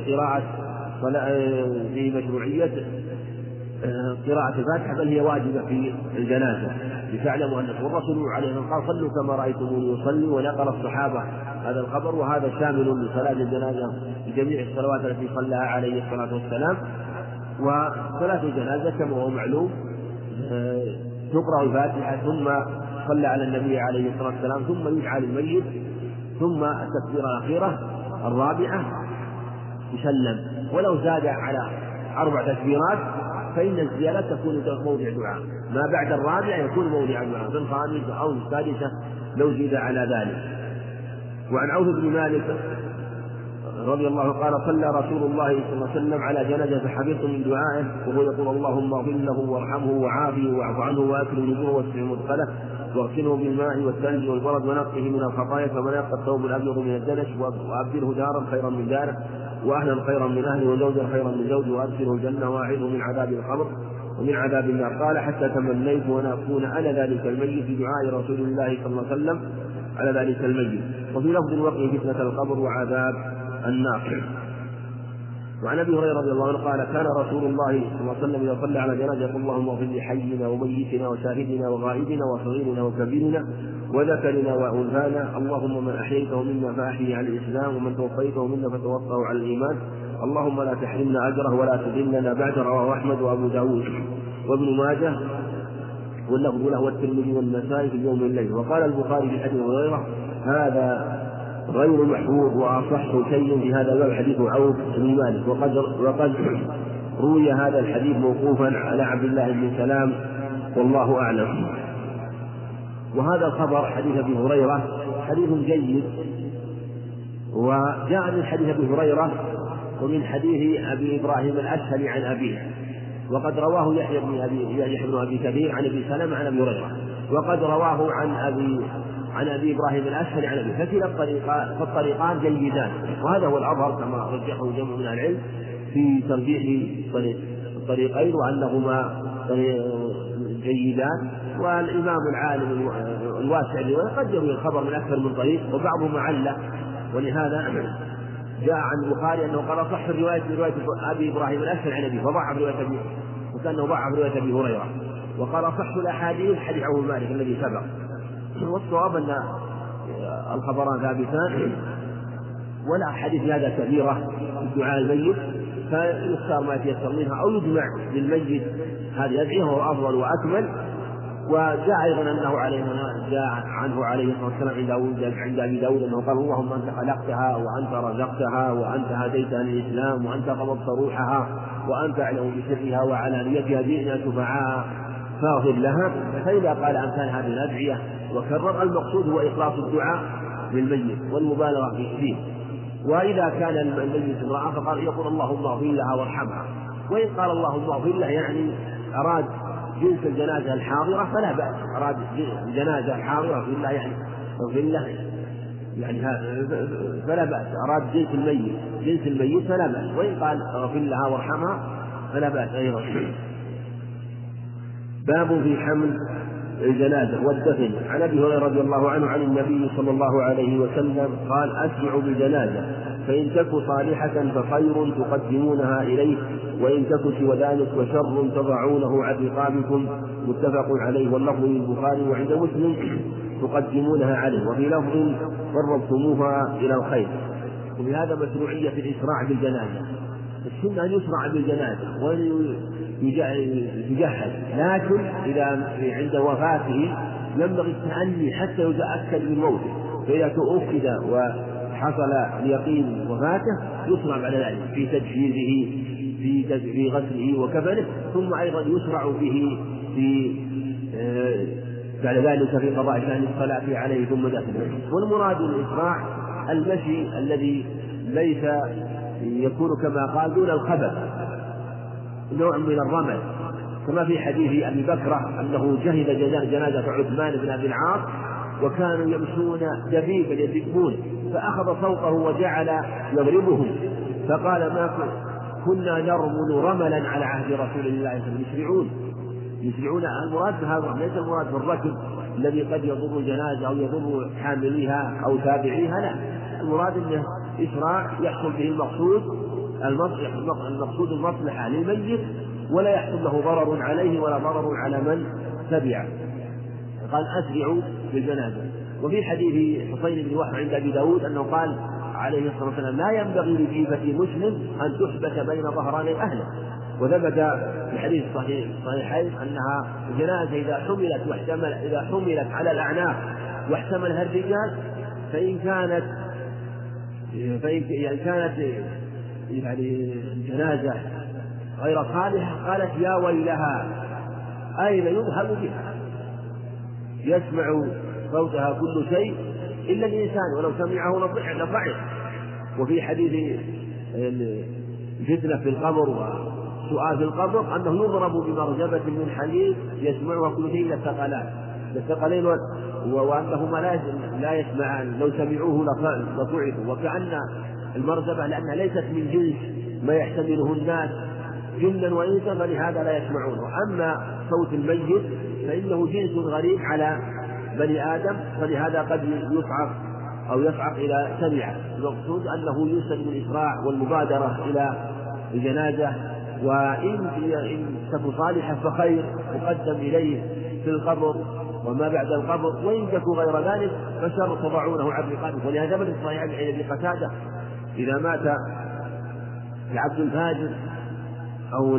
قراءة الفاتحة، بل هي واجبة في الجنازة، لتعلموا أن الرسول عليه الصلاة والسلام قال صلوا كما رأيتموني أصلي، ونقل الصحابة هذا الخبر، وهذا شامل لصلاة الجنازة بجميع الصلوات التي صلىها عليه الصلاة والسلام. وصلاة الجنازة كما هو معلوم تقرأ الفاتحة ثم صلى على النبي عليه الصلاة والسلام ثم يدعى للميت، ثم التكبيرة الأخيرة الرابعة يسلم، ولو زاد على 4 تكبيرات فإن الزيادة تكون موضع دعاء، ما بعد الرابعة يكون موضع دعاء، في الخامسة أو السادسة لو زيد على ذلك. وعن عوف بن مالك رضي الله عنه قال صلى رسول الله صلى الله عليه وسلم على جنازة فحفظت من دعائه وهو يقول اللهم اغفر له وارحمه وعافه واعف عنه واكرم نزله واسع مدخله واغسله بالماء والثلج والبرد ونقه من الخطايا كما ينقى الثوب الابيض من الدنس، وابدله دارا خيرا من داره واهلا خيرا من اهله وزوجا خيرا من زوجه وادخله الجنه واعظه من عذاب القبر ومن عذاب النار. قال حتى تمنيت وان اكون انا ذلك الميت بدعاء رسول الله صلى الله عليه وسلم على ذلك الميت. وفي لفظ وقه فتنة القبر وعذاب النار. وعن ابي هريره رضي الله عنه قال كان رسول الله صلى الله عليه وسلم اذا صلى على جنازه يقول اللهم اغفر لحينا وميتنا وشاهدنا وغائبنا وصغيرنا وكبيرنا وذكرنا وانثانا، اللهم من احييته منا فاحيه على الاسلام ومن توفيته منا فتوفه على الايمان، اللهم لا تحرمنا اجره ولا تذلنا بعد. رواه احمد وابو داود وابن ماجه واللفظ له والترمذي والنسائي في يوم الليل. وقال البخاري في حديث هريره هذا غير محفوظ وأصح شيء في هذا الباب حديث عوف بن مالك، وقد روي هذا الحديث موقوفا على عبد الله بن سلام والله أعلم. وهذا الخبر حديث أبي هريرة حديث جيد، وجاء من حديث أبي هريرة ومن حديث أبي إبراهيم الأشهري عن أبيه، وقد رواه يحيى بن أبي كثير عن أبي سلمة عن أبي هريرة، وقد رواه عن أبي إبراهيم الأشهري عن أبي، فالطريقان جيدان، وهذا هو الأظهر كما رجحه جمع من العلم في ترجيح الطريقين وأنهما جيدان. والإمام العالم الواسع قد يروي الخبر من أكثر من طريق وبعضهم معلق، ولهذا جاء عن البخاري أنه قال صح رواية أبي إبراهيم الأشهري عن أبي، فضعف رواية أبي، وكأنه ضعف رواية أبي هريرة، وقال صح الأحاديث حديث عوف مالك الذي سبق. والصواب أن الخبران ثابتان ولا حديث هذا كبيرة في دعاء الميت، فيختار ما يتيسر منها أو يجمع للميت هذه أدعية وهو أفضل وأكمل. وجاء أيضا أنه جاء عنه عليه الصلاة والسلام عند أبي داود أنه قال اللهم أنت خلقتها وأنت رزقتها وأنت هديتها للإسلام وأنت قبضت روحها وأنت أعلم بسرها وعلانيتها جئنا شفعاء فاغفر لها. فإذا قال أمثال هذه الأدعية وكرر المقصود هو إخلاص الدعاء للميت والمبالغة فيه. وإذا كان الميت امرأة فقال يقول اللهم اغفر لها وارحمها، وإن قال اللهم اغفر لها يعني أراد جنس الجنازة الحاضرة فلا بأس، أراد الجنازة الحاضرة في الله يعني اغفر له يعني هذا فلا بأس، أراد جنس الميت فلا بأس، وإن قال اغفر لها وارحمها فلا بأس أيضا. باب في حمل الجنازة والدفن. عن أبي هريرة رضي الله عنه عن النبي صلى الله عليه وسلم قال أسرعوا بالجنازة فإن تك صالحة فخير تقدمونها إليه وإن تك سوى ذلك وشر تضعونه عن رقابكم، متفق عليه واللفظ للبخاري. وعند مسلم تقدمونها عليه، وفي لفظ قربتموها إلى الخير. وبهذا مشروعية الإسراع بالجنازة، السنة أن يسرع بالجنازة ويجهز، لكن إذا عند وفاته ينبغي التأني حتى يتأكد من موته، فإذا تؤكد وحصل اليقين وفاته يسرع بعد ذلك في تجهيزه في غسله وكفنه، ثم أيضا يسرع به في بعد ذلك في قضاء شأن الصلاة عليه ثم دفنه. والمراد الإسراع المشي الذي ليس يكون كما قال دون الخبث، نوع من الرمل، كما في حديث أبي بكرة أنه جهد جنازة عثمان بن أبي العاص وكانوا يمشون دبيبا يدبون فأخذ صوته وجعل يضربهم، فقال ما كنا نرمل رملا على عهد رسول الله صلى الله عليه وسلم يسرعون. المراد بهذا ليس المراد بالركب الذي قد يضر الجنازة أو يضر حامليها أو تابعيها، لا، المراد أنه إسراع يحصل به المقصود المصلحة للميت ولا يحصل له ضرر عليه ولا ضرر على من تبعه. قال أسرعوا بالجنازة. وفي حديث حسين بن وهب عند أبي داود أنه قال عليه الصلاة والسلام لا ينبغي لجيفة مسلم أن تحبس بين ظهراني أهله. وثبت في حديث صحيحين أنها الجنازة إذا حملت على الأعناق واحتملها الرجال فإن كانت يعني الجنازة غير صالحة قالت يا ويلها أين يذهب بها، يسمع صوتها كل شيء إلا الإنسان ولو سمعه لصعق. وفي حديث الفتنة في القبر وسؤال في القبر أنه يضرب بمرجبة من حديد يسمعها كل شيء إلا الثقلين وأنهما لا يسمعان لو سمعوه لصعقوا. وكأن المرجبة لأنها ليست من جنس ما يحتمله الناس جنا وإنسا فلهذا لا يسمعونه. أما صوت الميت فإنه جنس غريب على بني آدم فلهذا قد يصعق إلى سمعه. المقصود أنه يوسد بالإسراع والمبادرة إلى الجنازة، وإن تكن صالحة فخير مقدم إليه في القبر وما بعد القبر، وإن تكن غير ذلك فشر تضعونه عن رقابه. ولهذا من الصحيح عن أبي قتادة إذا مات العبد الفاجر أو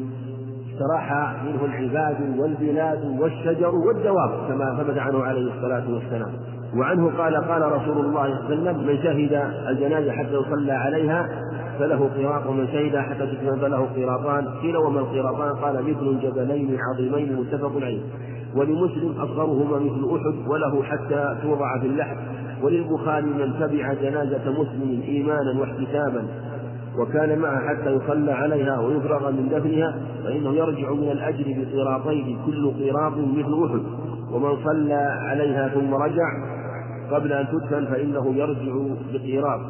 استراح منه العباد والبلاد والشجر والدواب كما ثبت عنه عليه الصلاة والسلام. وعنه قال قال رسول الله صلى الله عليه وسلم من شهد الجنازة حتى يصلى عليها فله قيراط ومن شهد حتى تدفن فله قيراطان. قيل وما القيراطان؟ قال مثل الجبلين عظيمين متفق عليه. ولمسلم أصغرهما مثل أحد وله حتى توضع في اللحد. وللبخاري من تبع جنازة مسلم إيمانا واحتسابا وكان معها حتى يصلى عليها ويفرغ من دفنها فإنه يرجع من الأجر بقيراطين كل قيراط مثل أحد. ومن صلى عليها ثم رجع قبل أن تدفن فإنه يرجع بقيراط.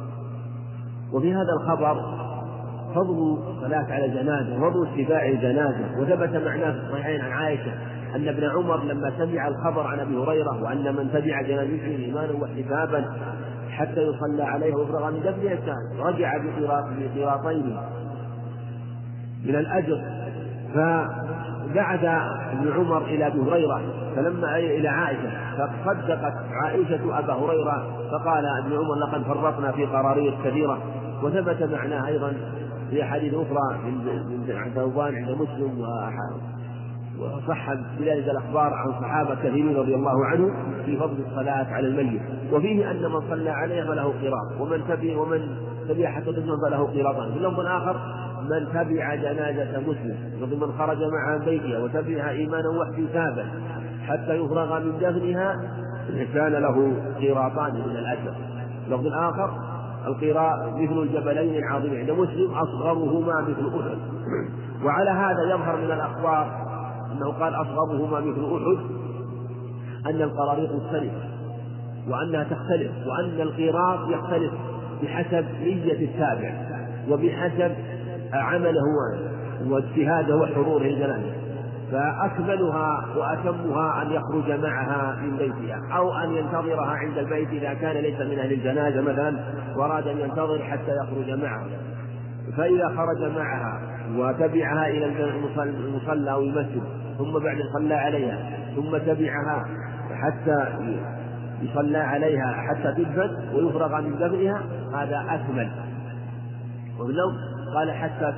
وفي هذا الخبر فضل الصلاة على الجنازة وفضل اتباع الجنازة. وثبت معناه في الصحيحين عن عائشة أن ابن عمر لما سمع الخبر عن أبي هريرة وأن من تبع جنازته إيمانا واحتسابا حتى يصلى عليه ويفرغ من دفنها رجع بقيراطين من الأجر. فبعث ابن عمر إلى أبي هريرة فلما إلى عائشة فصدقت عائشة أبا هريرة فقال ابن عمر لقد فرطنا في قراريط كثيرة. وثبت معناه أيضا في أحاديث أخرى عند ثوبان عند مسلم وصح بذلك الأخبار عن صحابة كثيرين رضي الله عنه في فضل الصلاة على الميت. وفيه أن من صلى عليه فله قيراط ومن تبع حتى تدفن فله قيراطان. في لفظ آخر من تبع جنازة مسلم ومن خرج معها من بيتها وتبعها إيمانا واحتسابا حتى يفرغ من دفنها كان له قيراطان من الأجر. لفظ آخر القيراط مثل الجبلين العظيمين عند مسلم أصغرهما مثل أحد. وعلى هذا يظهر من الأخبار أنه قال أصغرهما مثل أحد أن القراريط مختلفة وأنها تختلف وأن القيراط يختلف بحسب نية التابع وبحسب عمله واجتهاده وحضوره الجنازة. فأكملها وأتمها أن يخرج معها من بيتها أو أن ينتظرها عند البيت إذا كان ليس من أهل الجنازة مثلا وأراد أن ينتظر حتى يخرج معها. فإذا خرج معها وتبعها إلى المصلى أو المسجد ثم بعد صلى عليها ثم تبعها حتى يصلى عليها حتى تدفن ويفرغ من دفنها هذا أكمل. وباللفظ قال حتى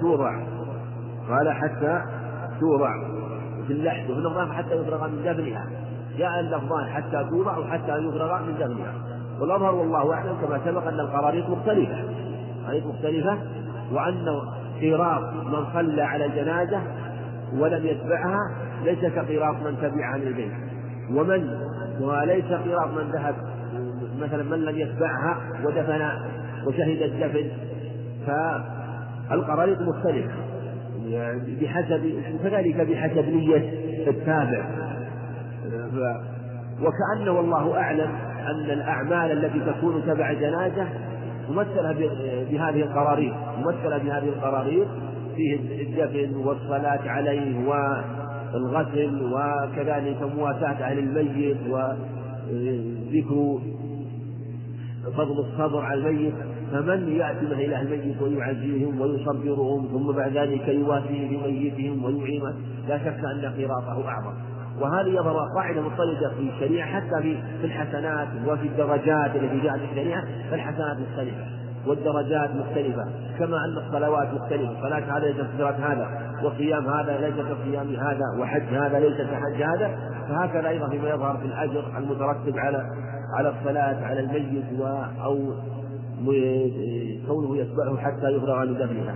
توضع في اللحد وفي اللفظ حتى يفرغ من دفنها. جاء اللفظان حتى توضع وحتى يفرغ من دفنها. والأظهر والله أعلم كما سبق أن القراريط مختلفة وأن قيراط من صلى على الجنازة ولم يتبعها ليس كقيراط من تبعها من البيت وليس قيراط من ذهب مثلا من لم يتبعها ودفن وشهد الدفن. فالقراريط مختلفة كذلك بحسب نية التابع. وكأنه والله أعلم أن الأعمال التي تكون تبع جنازة ممثلة بهذه القراريط فيه الدفن والصلاة عليه والغسل وكذلك مواساة أهل الميت وذكر فضل الصبر على الميت. فمن يأتي من إلى الميت ويعزيهم ويصبرهم ثم بعد ذلك يواسي بميتهم ويعينه لا شك أن قيراطه أعظم. وهذه يظهر قاعدة مضطردة في الشريعة حتى في الحسنات وفي الدرجات التي جاءت في الشريعة، فالحسنات مختلفة والدرجات مختلفة، كما أن الصلوات مختلفة، صلاة هذا ليس كصلاة هذا، وصيام هذا ليس كصيام هذا، وحج هذا ليس كحج هذا. فهكذا أيضا فيما يظهر في الأجر المترتب على الصلاة على الميت أو كونه يتبعه حتى يفرغ عن دفنها.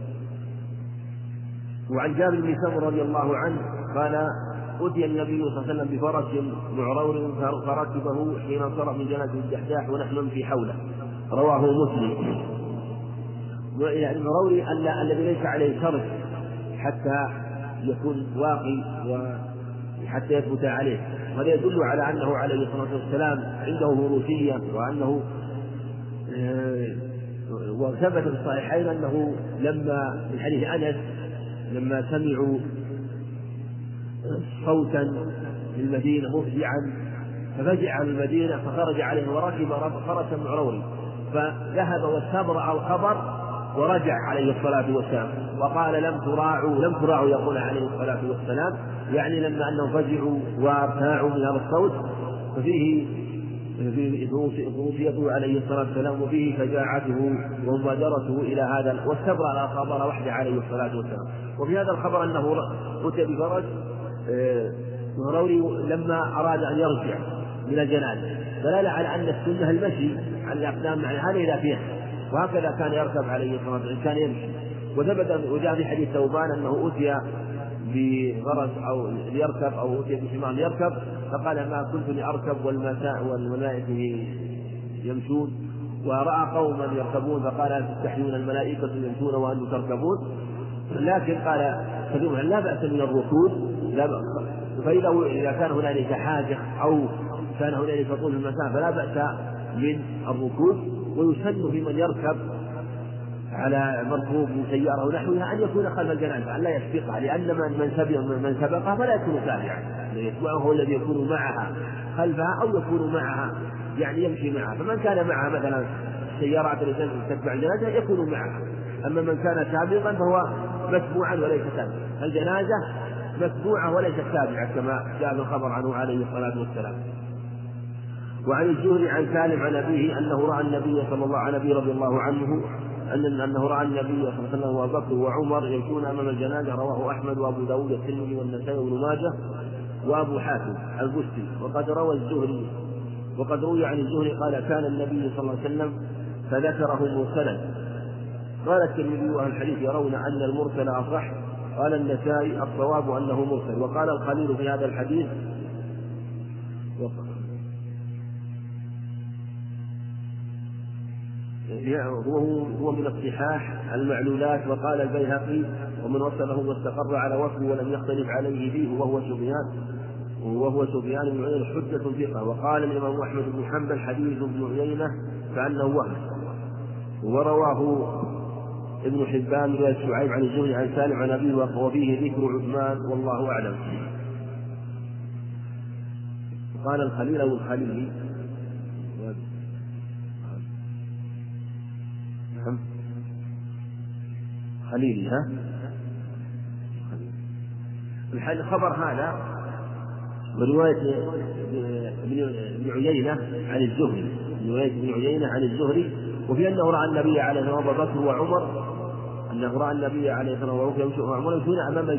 وعن جابر بن سمرة رضي الله عنه قال: أتي النبي صلى الله عليه وسلم بفرس معرور فركبه حين انصرف من جنازة الدحداح ونحن نمشي حوله. رواه مسلم. يعني المعرور الذي ليس عليه شرط حتى يكون واقي وحتى يثبت عليه، وهذا يدل على أنه عليه الصلاة والسلام عنده وروثية، وأنه وثبت في الصحيحين أنه لما من حديث أنس لما سمعوا صوتا في المدينة مفزعا ففزع عن المدينة فخرج عليه وركب فرسا معروري، فذهب واستبرأ الخبر ورجع عليه الصلاة والسلام وقال: لم تراعوا يقول عليه الصلاة والسلام، يعني لما أنهم فزعوا وارتاعوا من هذا الصوت، ففيه وصيته عليه الصلاة والسلام، وفيه شجاعته ومبادرته إلى هذا، واستبرأ الخبر وحده عليه الصلاة والسلام. وفي هذا الخبر أنه أتي بفرس معروري لما أراد أن يرجع من الجنازة، دلالة على أن السنة المشي على الأقدام، يعني هذا إذا فيها، وهكذا كان يركب عليه الصلاة والسلام، كان يمشي. وجاء في حديث ثوبان أنه أتي بفرس أو ليركب أو أتي بحمار ليركب، فقال: ما كنت لأركب والملائكة يمشون، ورأى قوما يركبون فقال: هل تستحيون الملائكة يمشون وأنتم تركبون؟ لكن قال كثيرا: لا بأس من الركوب، فإذا كان هنالك حاجة أو كان هنالك طول المسافة فلا بأس من الركوب. ويسن في من يركب على مركوب من سيارة ونحوها أن يكون خلف الجنازة، أن لا يسبقها، لأن من سبقها فلا يكون تابعا، يتبعه هو الذي يكون معها خلفها أو يكون معها يعني يمشي معها. فمن كان معها مثلا السيارات التي تتبع الجنازة يكون معها، أما من كان سابقا فهو متبوعا وليس تابعا. الجنازة متبوعة وليست تابعة كما جاء الخبر عنه عليه الصلاة والسلام. وعن الزهري عن سالم عن أبيه أنه رأى النبي صلى الله عليه وسلم رضي الله عنه أنه رأى النبي صلى الله عليه وسلم وأبو بكر وعمر يمشون أمام الجنازة. رواه أحمد وأبو داود والترمذي والنسائي وابن ماجه وأبو حاتم البستي. وقد روي عن الزهري قال: كان النبي صلى الله عليه وسلم فذكره مرسلا. قال الترمذي وأهل الحديث يرون أن المرسل أصح. قال النسائي: الصواب أنه مرسل. وقال الخليل في هذا الحديث هو من الصحاح المعلولات. وقال البيهقي: ومن وصله واستقر على وصفه ولم يختلف عليه فيه وهو سفيان بن عيينة حجة ثقة. وقال الإمام أحمد بن حنبل: حديث ابن عيينة كأنه وهم. ورواه ابن حبان رواية شعيب عن الزهري عن سالم عن أبيه وفيه ذكر عثمان والله أعلم. قال الخليل أو الخليلي خليلي الخبر هذا برواية ابن عيينة عن الزهري، رواية ابن عيينة عن الزهري، وفي أنه رأى النبي عليه الصلاة والسلام وأبو بكر وعمر، أنه رأى النبي عليه الصلاة والسلام يمشون أمام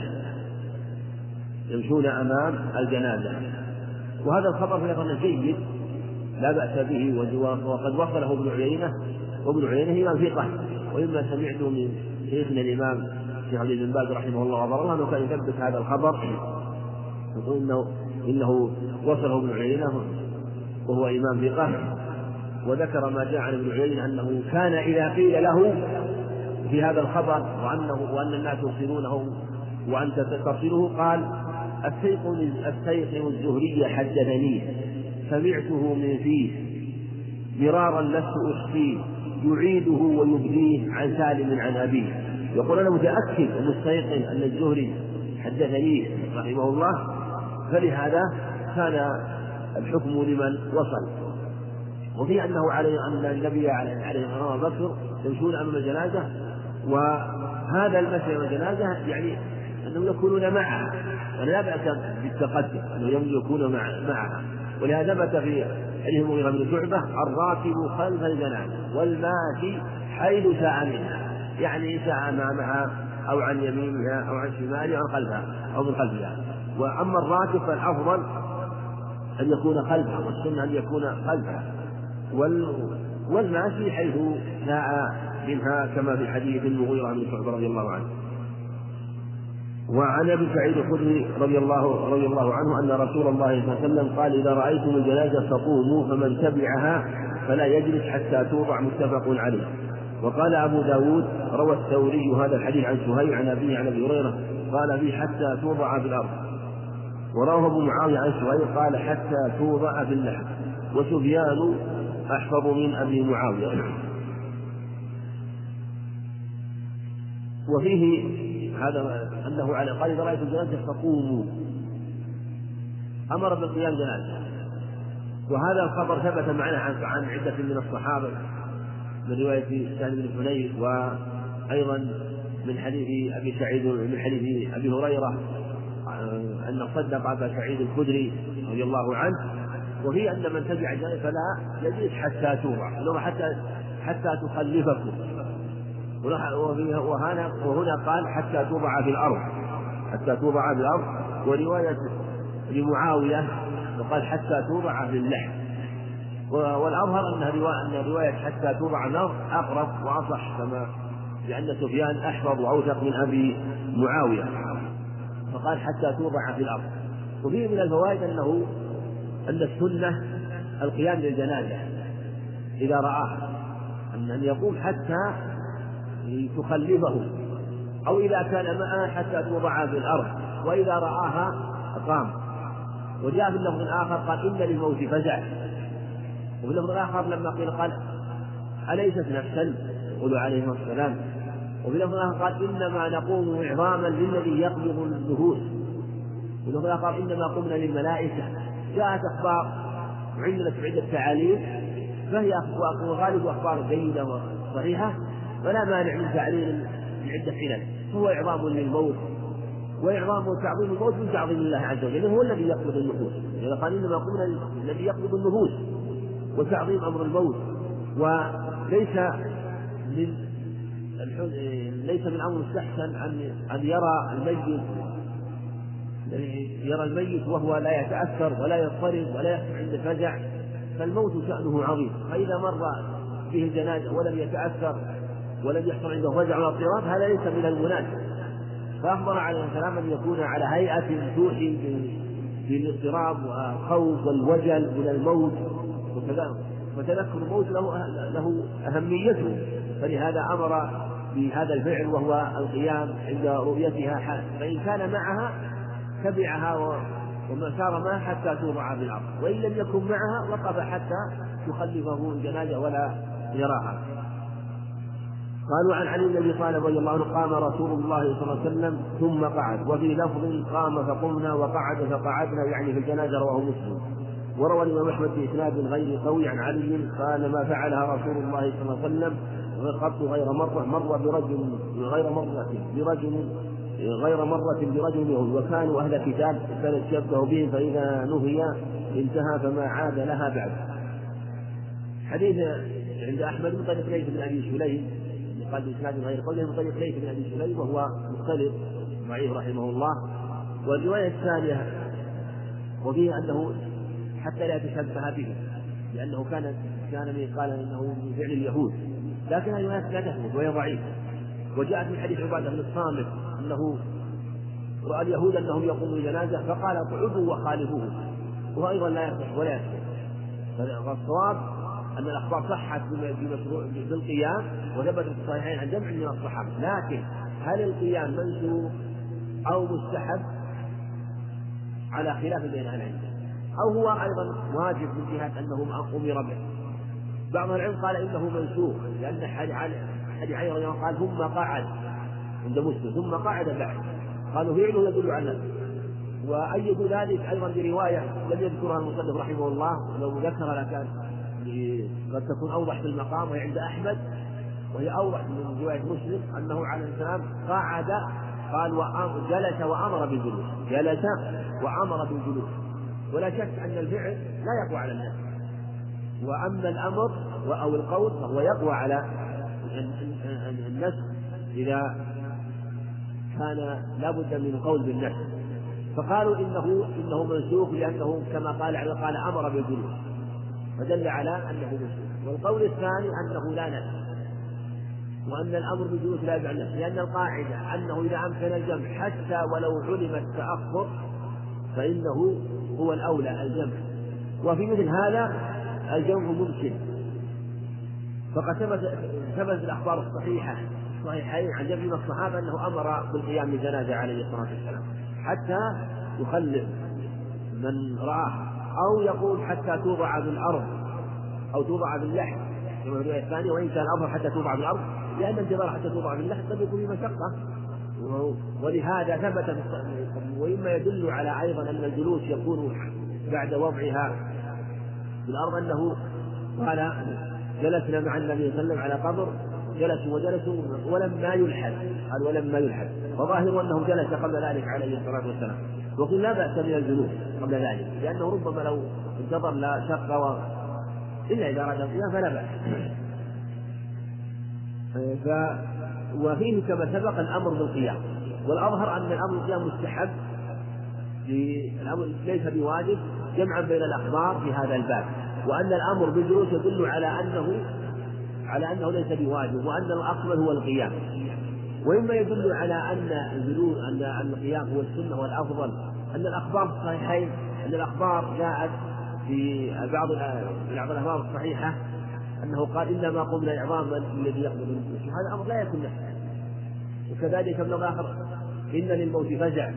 الجنازة. وهذا الخبر في أيضا جيد لا بأس به، وقد وصله ابن عيينة، وابن عيينة إمام ثقة. وإما سمعته من شيخنا الإمام الشيخ عبد بن باز رحمه الله وبركاته أنه كان يثبت هذا الخبر، يقول إنه وصله ابن عيينة وهو إمام ثقة. وذكر ما جاء عن ابن عيينة أنه كان إذا قيل له في هذا الخبر وأن الناس يرسلونه وأنت تصله قال: السيق الزهري حدثني سمعته من فيه مرارا لست أحصيه يعيده ويبديه عن سالم عن أبيه. يقول: أنا متأكد ومستيقن أن الزهري حدثني رحمه الله، فلهذا كان الحكم لمن وصل. وفي أنه أن النبي عليه الصلاة والسلام يمشون أمام الجنازة، وهذا المشي أمام الجنازة يعني أنهم يكونون معها لا بأس بالتقدم أنه يكون معها. ولهذا ثبت في حديث المغيرة بن شعبة: الراكب خلف الجنازة والماشي حيث شاء منها، يعني شاء أمامها أو عن يمينها أو عن شمالها أو خلفها أو من خلفها. وأما الراكب فالأفضل أن يكون خلفها، والسنة أن يكون خلفها، والماشي حيث شاء منها، كما في حديث المغيرة بن شعبة رضي الله عنه. وعن ابي سعيد الخدري رضي الله عنه ان رسول الله صلى الله عليه وسلم قال: اذا رايتم الجنازه فقوموا، فمن تبعها فلا يجلس حتى توضع، متفق عليه. وقال ابو داود: روى الثوري هذا الحديث عن سهيل عن ابيه عن ابي هريره قال فيه: حتى توضع بالارض. ورواه ابو معاويه عن سهيل قال: حتى توضع باللحم. وسفيان احفظ من ابي معاويه. وفيه هذا أنه قال: إذا رأيت الجنازة فقوموا، أمر بالقيام جنازة. وهذا الخبر ثبت معنا عن عدة من الصحابة، من رواية سهل بن حنيف، وأيضا من حديث أبي سعيد، من حديث أبي هريرة أن صدق أبا سعيد الخدري رضي الله عنه. وفي أن من تبع الجنازة فلا يجلس حتى توضع، حتى تخلفكم. وهنا قال: حتى توضع في الأرض، حتى توضع في الأرض. ورواية لمعاوية وقال: حتى توضع في اللحم. والأظهر أن رواية حتى توضع في الأرض أقرب وأصح، كما لأن سفيان أحفظ وأوثق من أبي معاوية، فقال: حتى توضع في الأرض. وفيه من الفوائد أن السنة القيام للجنازة إذا رآها، أن يقوم حتى تخلفه، أو إذا كان معها حتى توضع في الأرض، وإذا رآها أقام. وجاء في اللفظ الآخر قال: إن للموت فزع. وفي اللفظ الآخر لما قال: أليست نفسا؟ يقول عليه السلام. وفي اللفظ الآخر قال: إنما نقوم إعظاما للذي يقبض النفوس. وفي اللفظ الآخر: إنما قمنا للملائكة. جاءت أخبار وعندنا في عدة تعاليم، فهي غالب أخبار جيدة وصحيحة، فلا مانع من تعليل بعدة علل. هو إعظام للموت، وإعظام وتعظيم الموت من تعظيم الله عز وجل، هو الذي يقبض النفوس. إذا قال: إنما قمنا الذي يقبض النفوس، وتعظيم أمر الموت. وليس من أمر السحسن أن يرى الميت وهو لا يتأثر ولا يضطرب ولا يحصل عند فزع، فالموت شأنه عظيم. فإذا مر به الجنازة ولم يتأثر ولم يحصل عنده فزع ولا اضطراب، هذا ليس من المناسب. فأخبر عليه السلام أن يكون على هيئة توحي بالاضطراب والخوف والوجل من الموت، وتذكر الموت له أهميته، فلهذا أمر بهذا الفعل وهو القيام عند رؤيتها. فإن كان معها تبعها وما سار معها حتى توضع في الأرض، وإن لم يكن معها وقف حتى تخلفه الجنازة ولا يراها. قالوا: عن علي بن ابي طالب رضي الله عنه قام رسول الله صلى الله عليه وسلم ثم قعد. وفي لفظ: قام فقمنا وقعد فقعدنا، يعني في الجنازة. رواه مسلم. وروى الإمام أحمد بإسناد غير قوي عن علي قال: ما فعلها رسول الله صلى الله عليه وسلم قط غير مرة، غير مرة برجل يهود، وكانوا أهل كتاب فنشبه بهم، فإذا نهي انتهى فما عاد لها بعد. حديث عند أحمد من طريق ليث بن أبي سليم، قال بإسناد غير قوله، من طريق ليث بن أبي سليم وهو مختلط ضعيف رحمه الله. والرواية الثانية وفيه أنه حتى لا يتشبه به، لأنه كان قال إنه من فعل اليهود، لكن الرواية لا تثبت وهي ضعيفة. وجاءت من حديث عبادة بن الصامت أنه رأى اليهود أنهم يقومون الجنازة فقال: اقعدوا وخالفوه، وهو أيضا لا يصح ولا يثبت. فالصواب أن الأخبار صحت بالقيام وثبت في الصحيحين عن جمع من الصحابة، لكن هل القيام منسوخ أو مستحب على خلاف بين أهل العلم، أو هو أيضا واجب من جهة أنه أمر به؟ بعض العلم قال إنه منسوخ، لأن حديث علي رضي الله عنه قال: ثم قعد عند مسلم، ثم قعد بعد، قالوا فعله يدل على ذلك. وأيد ذلك أيضا برواية لم يذكرها المصنف رحمه الله، لو ذكر لكان قد تكون أوضح في المقام، وهي عند أحمد، وهي أوضح من رواية مسلم أنه عليه السلام قعد قال جلس وأمر بالجلوس، جلس وأمر بالجلوس. ولا شك أن الفعل لا يقوى على النفس، وأما الأمر أو القول فهو يقوى على النفس إذا كان لا بد من القول بالنفس. فقالوا إنه منسوخ لأنه كما قال أمر بالجلوس، فدل على أنه منسوخ. والقول الثاني أنه لا نفس، وأن الأمر بالجلوس لا يدعى النفس، لأن القاعدة أنه إذا أمكن الجمع حتى ولو علم التأخر فإنه هو الأولى الجمع، وفي مثل هذا الجمع ممكن. فقد ثبت الأخبار الصحيحة الصحيحين عن جمع من الصحابة أنه أمر بالقيام بالجنازة عليه الصلاة والسلام حتى يخلف من رآه، أو يقول حتى توضع بالأرض أو توضع باللحم كما في الرواية الثانية، وإن كان الأفضل حتى توضع بالأرض، لأن الجبال حتى توضع باللحم قد يكون فيه مشقة، ولهذا ثبت. وإما يدل على أيضا أن الجلوس يكون بعد وضعها بالأرض، أنه قال جلسنا مع النبي صلى الله عليه وسلم على قبر، جلسوا ولما يلحد، قال ولما يلحد، وظاهر أنه جلس قبل ذلك عليه الصلاة والسلام. وقل لا بأس من الجلوس قبل ذلك، لأنه ربما لو انتظر لا شق إلا إذا أراد القيام فلا بأس. وفيه كما سبق الأمر بالقيام، والأظهر أن الأمر بالقيام مستحب، ليس بواجب، جمعا بين الأخبار في هذا الباب، وأن الأمر بالجلوس يدل على أنه ليس بواجب، وأن الأفضل هو القيام. وإما يدل على أن القيام هو السنة والأفضل أن الأخبار الصحيحين، أن الأخبار جاءت في بعض الأخبار الصحيحة أنه قال إنما قمنا إعظاما الذي يقبل الموت، هذا أمر لا يكون نفسه. وكذلك ابن الآخر إن للموت فزع،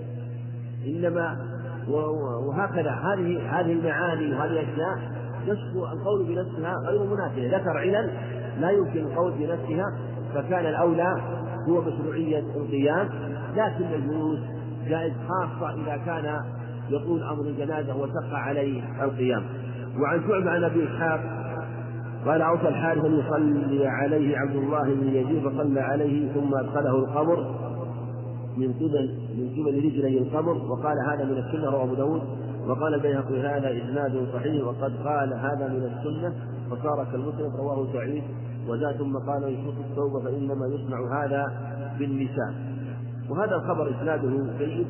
إنما وهكذا هذه المعاني وهذه الأشياء يصفو القول بنفسها غير مناسبة، ذكر علل لا يمكن القول بنفسها، فكان الأولى هو مشروعية القيام، لكن الجلوس جائز خاصة إذا كان يطول أمر الجنازة وشق عليه القيام. وعن شعبة عن أبي إسحاق قال أوصى الحارث أن يصلي عليه عبد الله بن يزيد فصلى عليه ثم أدخله القبر من قبل رجلي القبر، وقال هذا من السنة، رواه أبو داود. وقال البيهقي هذا إسناد صحيح، وقد قال هذا من السنة فصار كالمسلم، رواه سعيد. وذا ثم قال يشق الثوب فإنما يصنع هذا بالنساء. وهذا الخبر إسناده جيد،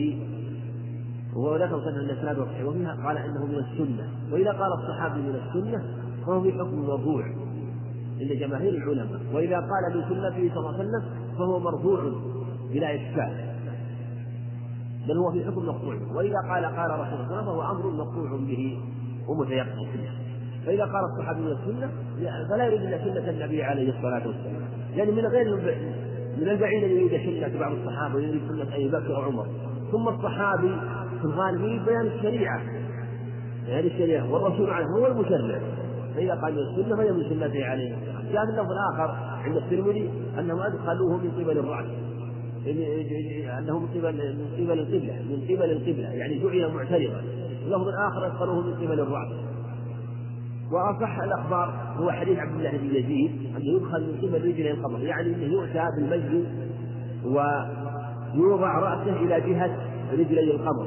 وهو ذكر أن إسناده صحيح، وفيها قال إنه من السنة. وإذا قال الصحابي من السنة فهو في حكم مرفوع عند جماهير العلماء، وإذا قال من سنته صلى الله عليه وسلم فهو مرفوع بلا إشكال، بل هو في حكم مقطوع. وإذا قال رسول الله فهو أمر مقطوع به ومتيقن. فإذا قال الصحابي من السنة فلا يريد إلا سنة النبي عليه الصلاة والسلام، يعني من البعيد أن يريد سنة بعض الصحابة ويريد سنة أبي بكر وعمر. ثم الصحابي في الغالب يريد بيان الشريعة والرسول عنه هو المشرع، فإذا قال من السنة فهي من سنته عليه الصلاة والسلام. جاء اللفظ الآخر عند الترمذي أنهم أدخلوه من قبل الرأس، أنه من قبل القبلة يعني جعل معترضا. اللفظ الآخر أدخلوه من قبل الرأس. وأصح الأخبار هو حديث عبد الله بن يزيد أنه يدخل من قبل رجلي القبر، يعني أنه يؤتى بالميت ويوضع رأسه إلى جهة رجلي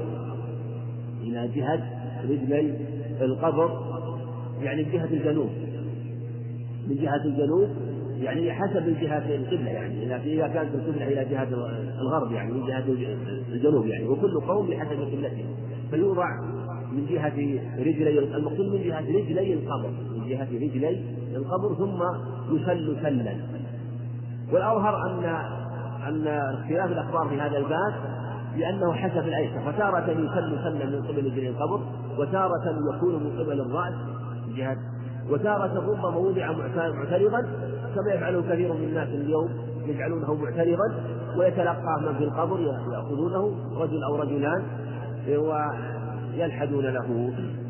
القبر، يعني من جهة الجنوب، يعني حسب الجهة القبلة، يعني إذا كانت القبلة إلى جهة الغرب يعني من جهة الجنوب، يعني وكل قوم بحسب قبلته، فيوضع من جهة رجلي المقصود من جهة رجلي القبر ثم يسل سلا. والأظهر أن اختلاف الأخبار في هذا الباب لأنه حسب الأيسر، فتارة يسل سلا من قبل رجلي القبر، وتارة يكون من قبل الرأس جهة، وتارة ربما وضع معترضا كما يفعله كثير من الناس اليوم، يجعلونه معترضا ويتلقاه من في القبر يأخذونه رجل أو رجلان ويلحدون له.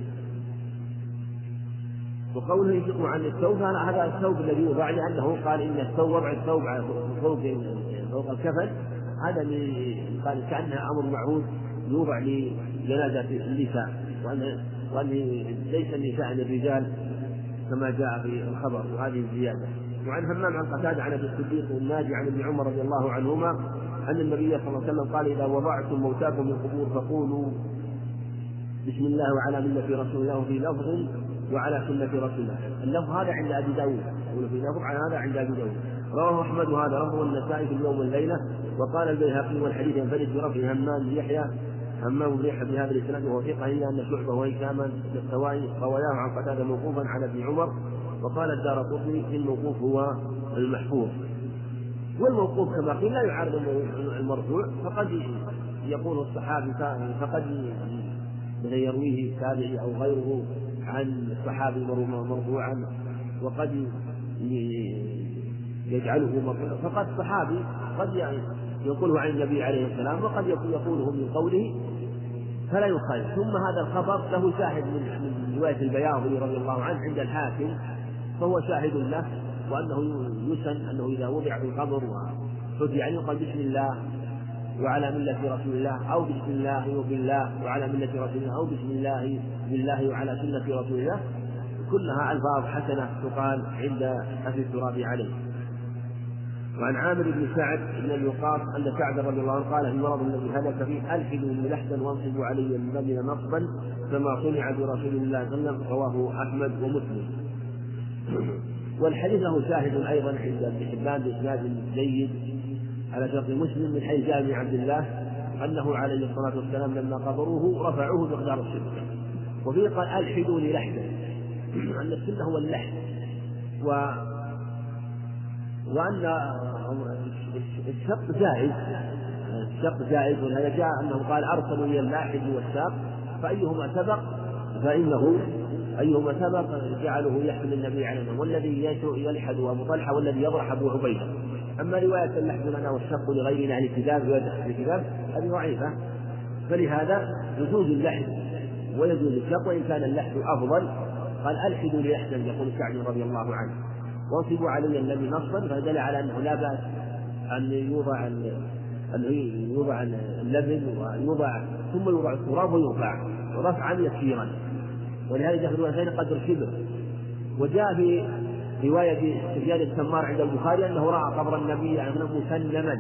وقوله يشق عن الثوب هذا الثوب الذي يوضع، لأنه قال إن الثوب وضع الثوب فوق الكفن هذا قال كأنها أمر معهود يوضع لجنازة النساء، وأن ليس النساء للرجال كما جاء في الخبر، وهذه الزيادة. وعن همام عن قتادة عن أبي الصديق الناجي عن ابن عمر رضي الله عنهما أن النبي صلى الله عليه وسلم قال: إذا وضعتم موتاكم من القبور فقولوا بسم الله وعلى ملة رسول الله، في لفظ وعلى سنة رسول الله. اللفظ هذا عند أبي داود، وفي لفظ عن هذا عند أبي داود. رواه أحمد وهذا لفظ النسائي في اليوم والليلة. وقال البيهقي: والحديث ينفرد برفع همام بن يحيى بهذا الإسناد وهو ثقة، إلا أن شعبة وهشاما السوائي رواه عن قتادة موقوفا على ابن عمر. وقال الدارقطني: الموقوف هو المحفوظ. والموقوف كما قيل لا يعارض المرفوع، فقد يقول الصحابي فقد يرويه تابعي أو غيره عن الصحابي مرفوعا، وقد يجعله مرفوعا. فقد الصحابي قد يقوله عن النبي عليه السلام، وقد يقوله من قوله، فلا يخالف. ثم هذا الخبر له شاهد من رواية البياضي رضي الله عنه عند الحاكم، فهو شاهد له، وأنه يسن أنه إذا وضع في القبر وحدي يعني يقال بسم الله وعلى ملة رسول الله، أو بسم الله وبالله وعلى ملة رسول الله، أو بسم الله بالله وعلى سنة رسول الله، كلها ألفاظ حسنة تقال عند أهل التراب عليه. وعن عامر بن سعد بن الوقاص أن سعد رضي الله عنه قال: في المرض الذي هلك فيه: ألحدوا من لحدا وانصبوا علي المدن نصبا كما صنع برسول الله صلى الله عليه وسلم. رواه أحمد ومسلم. والحديث له شاهد أيضا عند ابن حبان بإسناد جيد على شرط مسلم من حيث جابر بن عبد الله أنه عليه الصلاة والسلام لما قبروه رفعوه مقدار الشبكة. وفيه قال: ألحدوا للحدا، أن السنة هو اللحد، وأن الشق جائز، ولهذا جاء أنه قال: أرسلوا لي اللاحد والساق فأيهما سبق جعله يحمل النبي عليه الصلاة والسلام، والذي يلحد أبو طلحة والذي يضرح أبو عبيدة. أما رواية اللحد لنا والشق لغيرنا عن الكتاب هذه ضعيفة، فلهذا يجوز اللحد ويجوز الشق، وإن كان اللحد أفضل. قال: ألحدوا للحدا، يقول سعد رضي الله عنه، وانصبوا علي الذي نصبا، فدل على أنه لا بأس أن يوضع اللبن ويوضع ثم يوضع التراب ويرفع رفعا يسيرا، ولهذا جاء في الروايتين قدر شبر. وجاء في رواية سفيان التمار عند البخاري أنه رأى قبر النبي مسنما،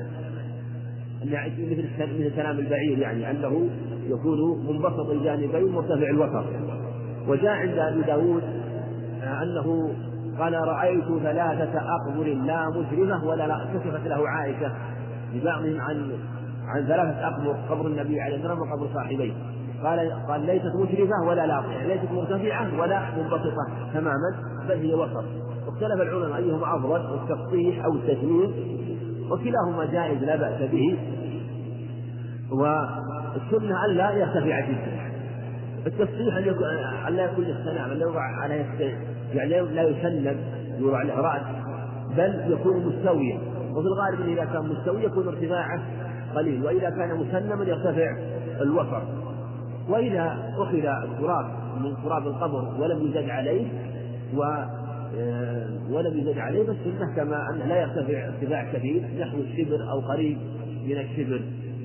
مثل كلام البعير، يعني أنه يكون منبسط الجانبين مرتفع الوسط. وجاء عند أبي داود أنه قال: رأيت 3 أقبر لا مشرفة ولا لا. كشفت له عائشة ببعضهم عن 3 أقبر، قبر النبي عليه السلام وقبر صاحبيه. قال: ليست مشرفة ولا لاقية، يعني ليست مرتفعة ولا منبسطة تماما، بل هي وسط. واختلف العلماء أيهما أفضل، التسطيح أو التشمير، وكلاهما جائز لا بأس به. والسنة أن لا يرتفع جدا. التسطيح أن لا يكون السلام، أن يوضع على يعني لا يسلم يوضع على رأس، بل يكون مستويا. وفي الغالب إذا كان مستوي يكون ارتفاعه قليل، وإذا كان مسلما يرتفع الوسط. وإذا أخذ التراب من تراب القبر ولم يزد عليه فالسنة كما أنه لا يرتفع ارتفاع كبير نحو الشبر أو قريب من الشبر.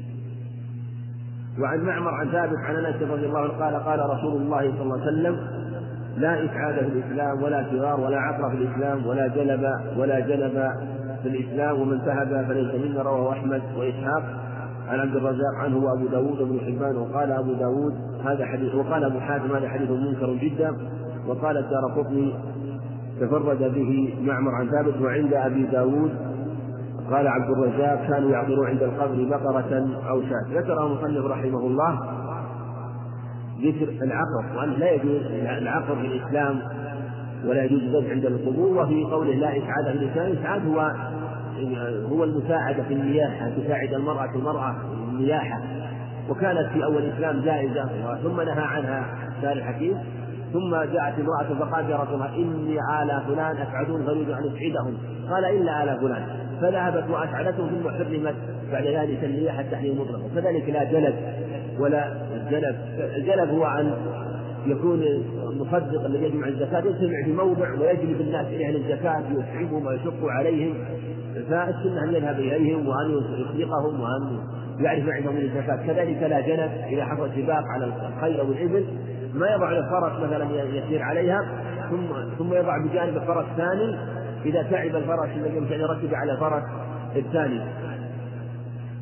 وعن معمر عن ثابت عن أنس رضي الله عنه قال: قال رسول الله صلى الله عليه وسلم: لا إسعاد في الإسلام ولا فرار ولا عقر في الإسلام ولا جلب في الإسلام، ومن ذهب فليس منا. رواه أحمد وإسحاق عن عبد الرزاق عنه وأبو داود وابن حبان. وقال أبو داود هذا حديث، وقال أبو حاتم هذا حديث منكر جدا. وقال الدارقطني تفرد به معمر عن ثابت. وعند أبي داود قال عبد الرزاق: كانوا يعقرون عند القبر بقرة أو شاة. ذكره المصنف رحمه الله ذكر العقر، وأنه لا يجوز العقر في الإسلام ولا يجوز الذبح عند القبور. وفي قوله لا إسعاد في الإسلام، الإسعاد هو المساعدة في النياحة، تساعد المرأة النياحة، وكانت في أول الإسلام جائزة ثم نهى عنها الشارع الحكيم. ثم جاءت امرأة فقالت: يا رسول الله إني آل فلان أسعدون فأريد أن أسعدهم. قال: إلا آل فلان، فذهبت وأسعدتهم ثم حرمت بعد ذلك النياحة التحريم مطلقا. كذلك لا جلب ولا الجلب. الجلب هو أن يكون المصدق الذي يجمع الزكاة يجتمع في موضع ويجلب الناس إليه الزكاة ويسحبهم ويشق عليهم، فالسنة أن يذهب إليهم وأن يصدقهم وأن يعرف عندهم الزكاة. كذلك لا جلب إذا حصل سباق على الخيل أو الإبل، ما يضع الفرس مثلا يسير عليها ثم يضع بجانب الفرس الثاني إذا تعب الفرس الذي يمكن أن يركب على الفرس الثاني.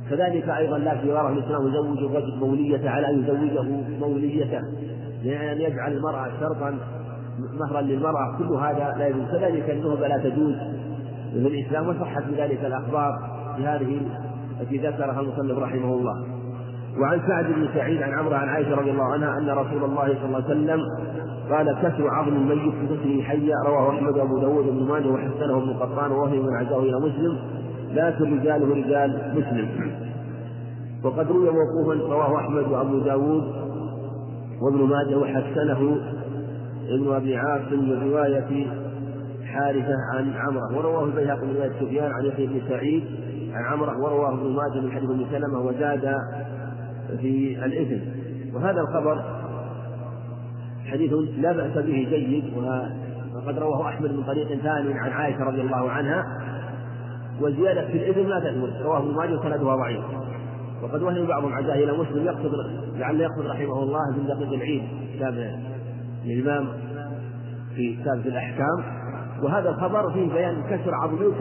كذلك أيضا لا في غرض الإسلام يزوج الرجل موليته على أن يزوجه موليته، لأن يجعل المرأة شرطا مهرا للمرأة، كل هذا لا يجوز. كذلك النهبة لا تجوز في الإسلام، وصحت بذلك الأخبار بهذه التي ذكرها المصنف رحمه الله. وعن سعد بن سعيد عن عمرو عن عائشة رضي الله عنها أن رسول الله صلى الله عليه وسلم قال: كسر عظم الميت بكسره حيا. رواه أحمد وأبو داود وابن ماجه وحسنه ابن قطان ووهب من عزاه إلى مسلم، لكن رجاله رجال مسلم. وقد روي موقوفا، رواه أحمد وأبو داود وابن ماجه وحسنه ابن أبي عاصم من رواية حارثة عن عمرو، ورواه البيهقي من رواية سفيان عن يحيى بن سعيد عن عمرو، ورواه ابن ماجه من حديث ابن سلمة وزاد في الإثم. وهذا الخبر حديث لا بأس به جيد، وقد رواه أحمد من طريق ثاني عن عائشة رضي الله عنها، وزيادة في الإثم لا تثبت، رواه ابن ماجه سندها ضعيف. وقد وهم بعضهم عزاه إلى مسلم لعل يقصد رحمه الله من دقيق العيد كتاب الإمام في كتاب الأحكام. وهذا الخبر فيه بيان كسر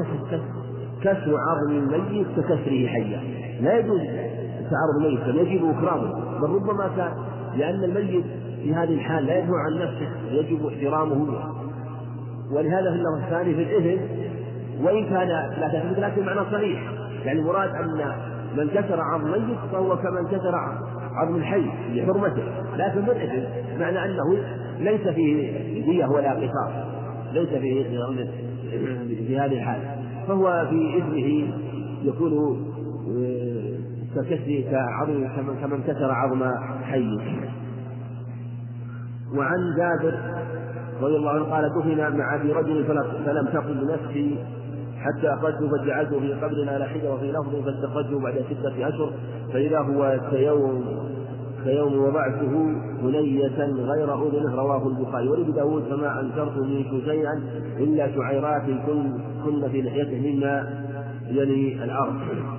عظم الميت ككسره حيا، لا يجوز تعرض الميت بل يجب إكرامه، بل ربما كان لأن الميت في هذه الحال لا يدفع عن نفسه يجب احترامه، ولهذا في اللفظ الثاني في الإذن وإن كان لا تثبت لكن معنى صحيح، يعني المراد أن من كسر عظم ميت فهو كمن كسر عظم الحي لحرمته، لكن بالإذن معنى أنه ليس فيه دية ولا قصاص، ليس فيه في هذه الحال، فهو في إثمه يكون كمن كسر عظم حي. وعن جابر رضي الله عنه قال: دفن مع أبي رجل فلم تقل نفسي حتى أخرجته فجعلته في قبرنا على حدة، وفي لفظ فاستخرجه بعد 6 أشهر فإذا هو كيوم وضعته بنية غير أذنه. رواه البخاري. ولابن داود: فما أنكرت منه شيئا إلا شعيرات كن في لحيته مما يلي الأرض.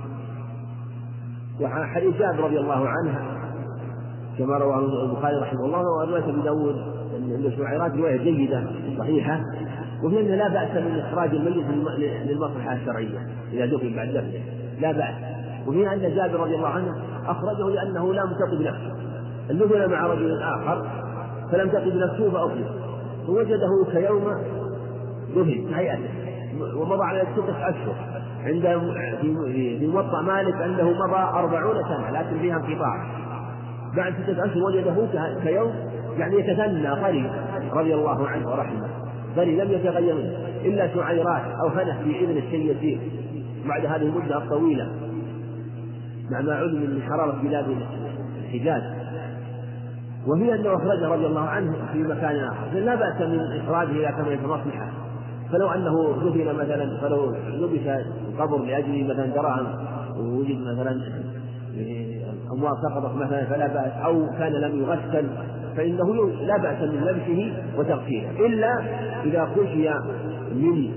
وحديث جابر رضي الله عنه كما رواه البخاري رحمه الله، ورواية ابن داود أن الشعيرات رواية جيدة صحيحة، وفي أنه لا بأس من إخراج الميت للمصلحة الشرعية إذا دفن بعد دفنه لا بأس. وفي أن جابر رضي الله عنه أخرجه لأنه لم تطب نفسه، دفن مع رجل آخر فلم تطب نفسه فأخرج فوجده كيوم دفن هيئته، ومضى على 6 أشهر. عند في موطأ مالك أنه مضى 40 سنة لكن فيها انقطاع، بعد 6 أشهر وجده كيوم، يعني يتثنى قريب رضي الله عنه ورحمه، قريب لم يتغير منه إلا شعيرات أو فنح في إذن الشيء يسير بعد هذه المدة الطويلة، مع ما علم من حرارة بلاد الحجاز. وهي أنه أخرجه رضي الله عنه في مكان آخر، لا بأس من إخراجه إلى كما يتمصلحه. فلو أنه دفن مثلا، فلو لبس القبر لأجل مثلا دراهم ووجد مثلا أموال سقطت مثلا فلا بأس، أو كان لم يغسل فإنه لا بأس من لبسه وتغسيله، إلا إذا خشي من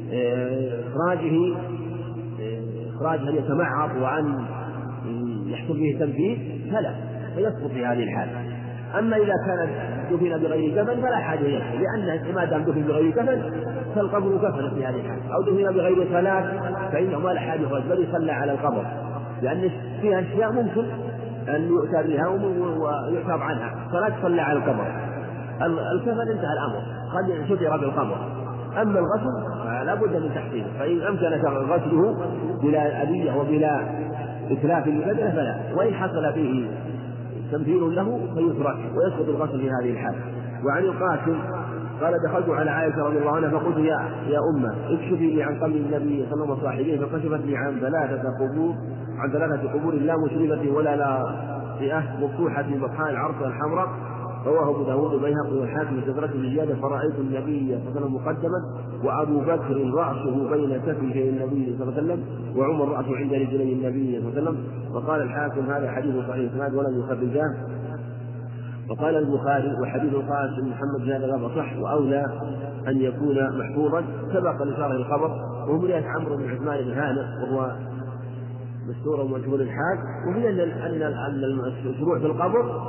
إخراجه أن يتمعط وأن يحصل به تنفيذ فلا، فيسقط في هذه الحال. أما إذا كان دفن بغير كفن فلا حاجة إليه، لأن ما دام دفن بغير كفن فالقبر كفن في هذه الحال، أو دفن بغير صلاة فإنه ما لا حاجة بل يصلى على القبر، لأن فيها أشياء ممكن أن يؤتى بها ويعتاب عنها، فلا تصلى على القبر. الكفن انتهى الأمر، قد ستر بالقبر. أما الغسل فلا بد من تحسينه، فإن أمكن غسله بلا أذية وبلا إتلاف للبدن فلا، وإن حصل فيه تمثيل له فيترك ويسقط الغسل في هذه الحال. وعن القاسم قال: دخلت على عائشة رضي الله عنها فقلت: يا أمة اكشفي لي عن قبر النبي صلى الله عليه وسلم وصاحبيه، فكشفت لي عن 3 قبور لا مشرفة ولا لاطئة مفتوحة في بطحاء العرش الحمراء. رواه أبو داود والبيهقي والحاكم بكثرة زيادة: فرأيت النبي صلى الله عليه وسلم مقدما، وأبو بكر رأسه بين كفيه النبي صلى الله عليه وسلم، وعمر رأسه عند رجلي النبي صلى الله عليه وسلم. وقال الحاكم: هذا حديث صحيح الإسناد ولم يخرجاه. وقال البخاري: وحديث القاسم محمد بن هذا صح وأولى أن يكون محفوظا. سبق لشرح الخبر، وهو رواية عمرو بن عثمان بن هانئ وهو مستور ومجهول الحال. وهي أن الشروع في القبر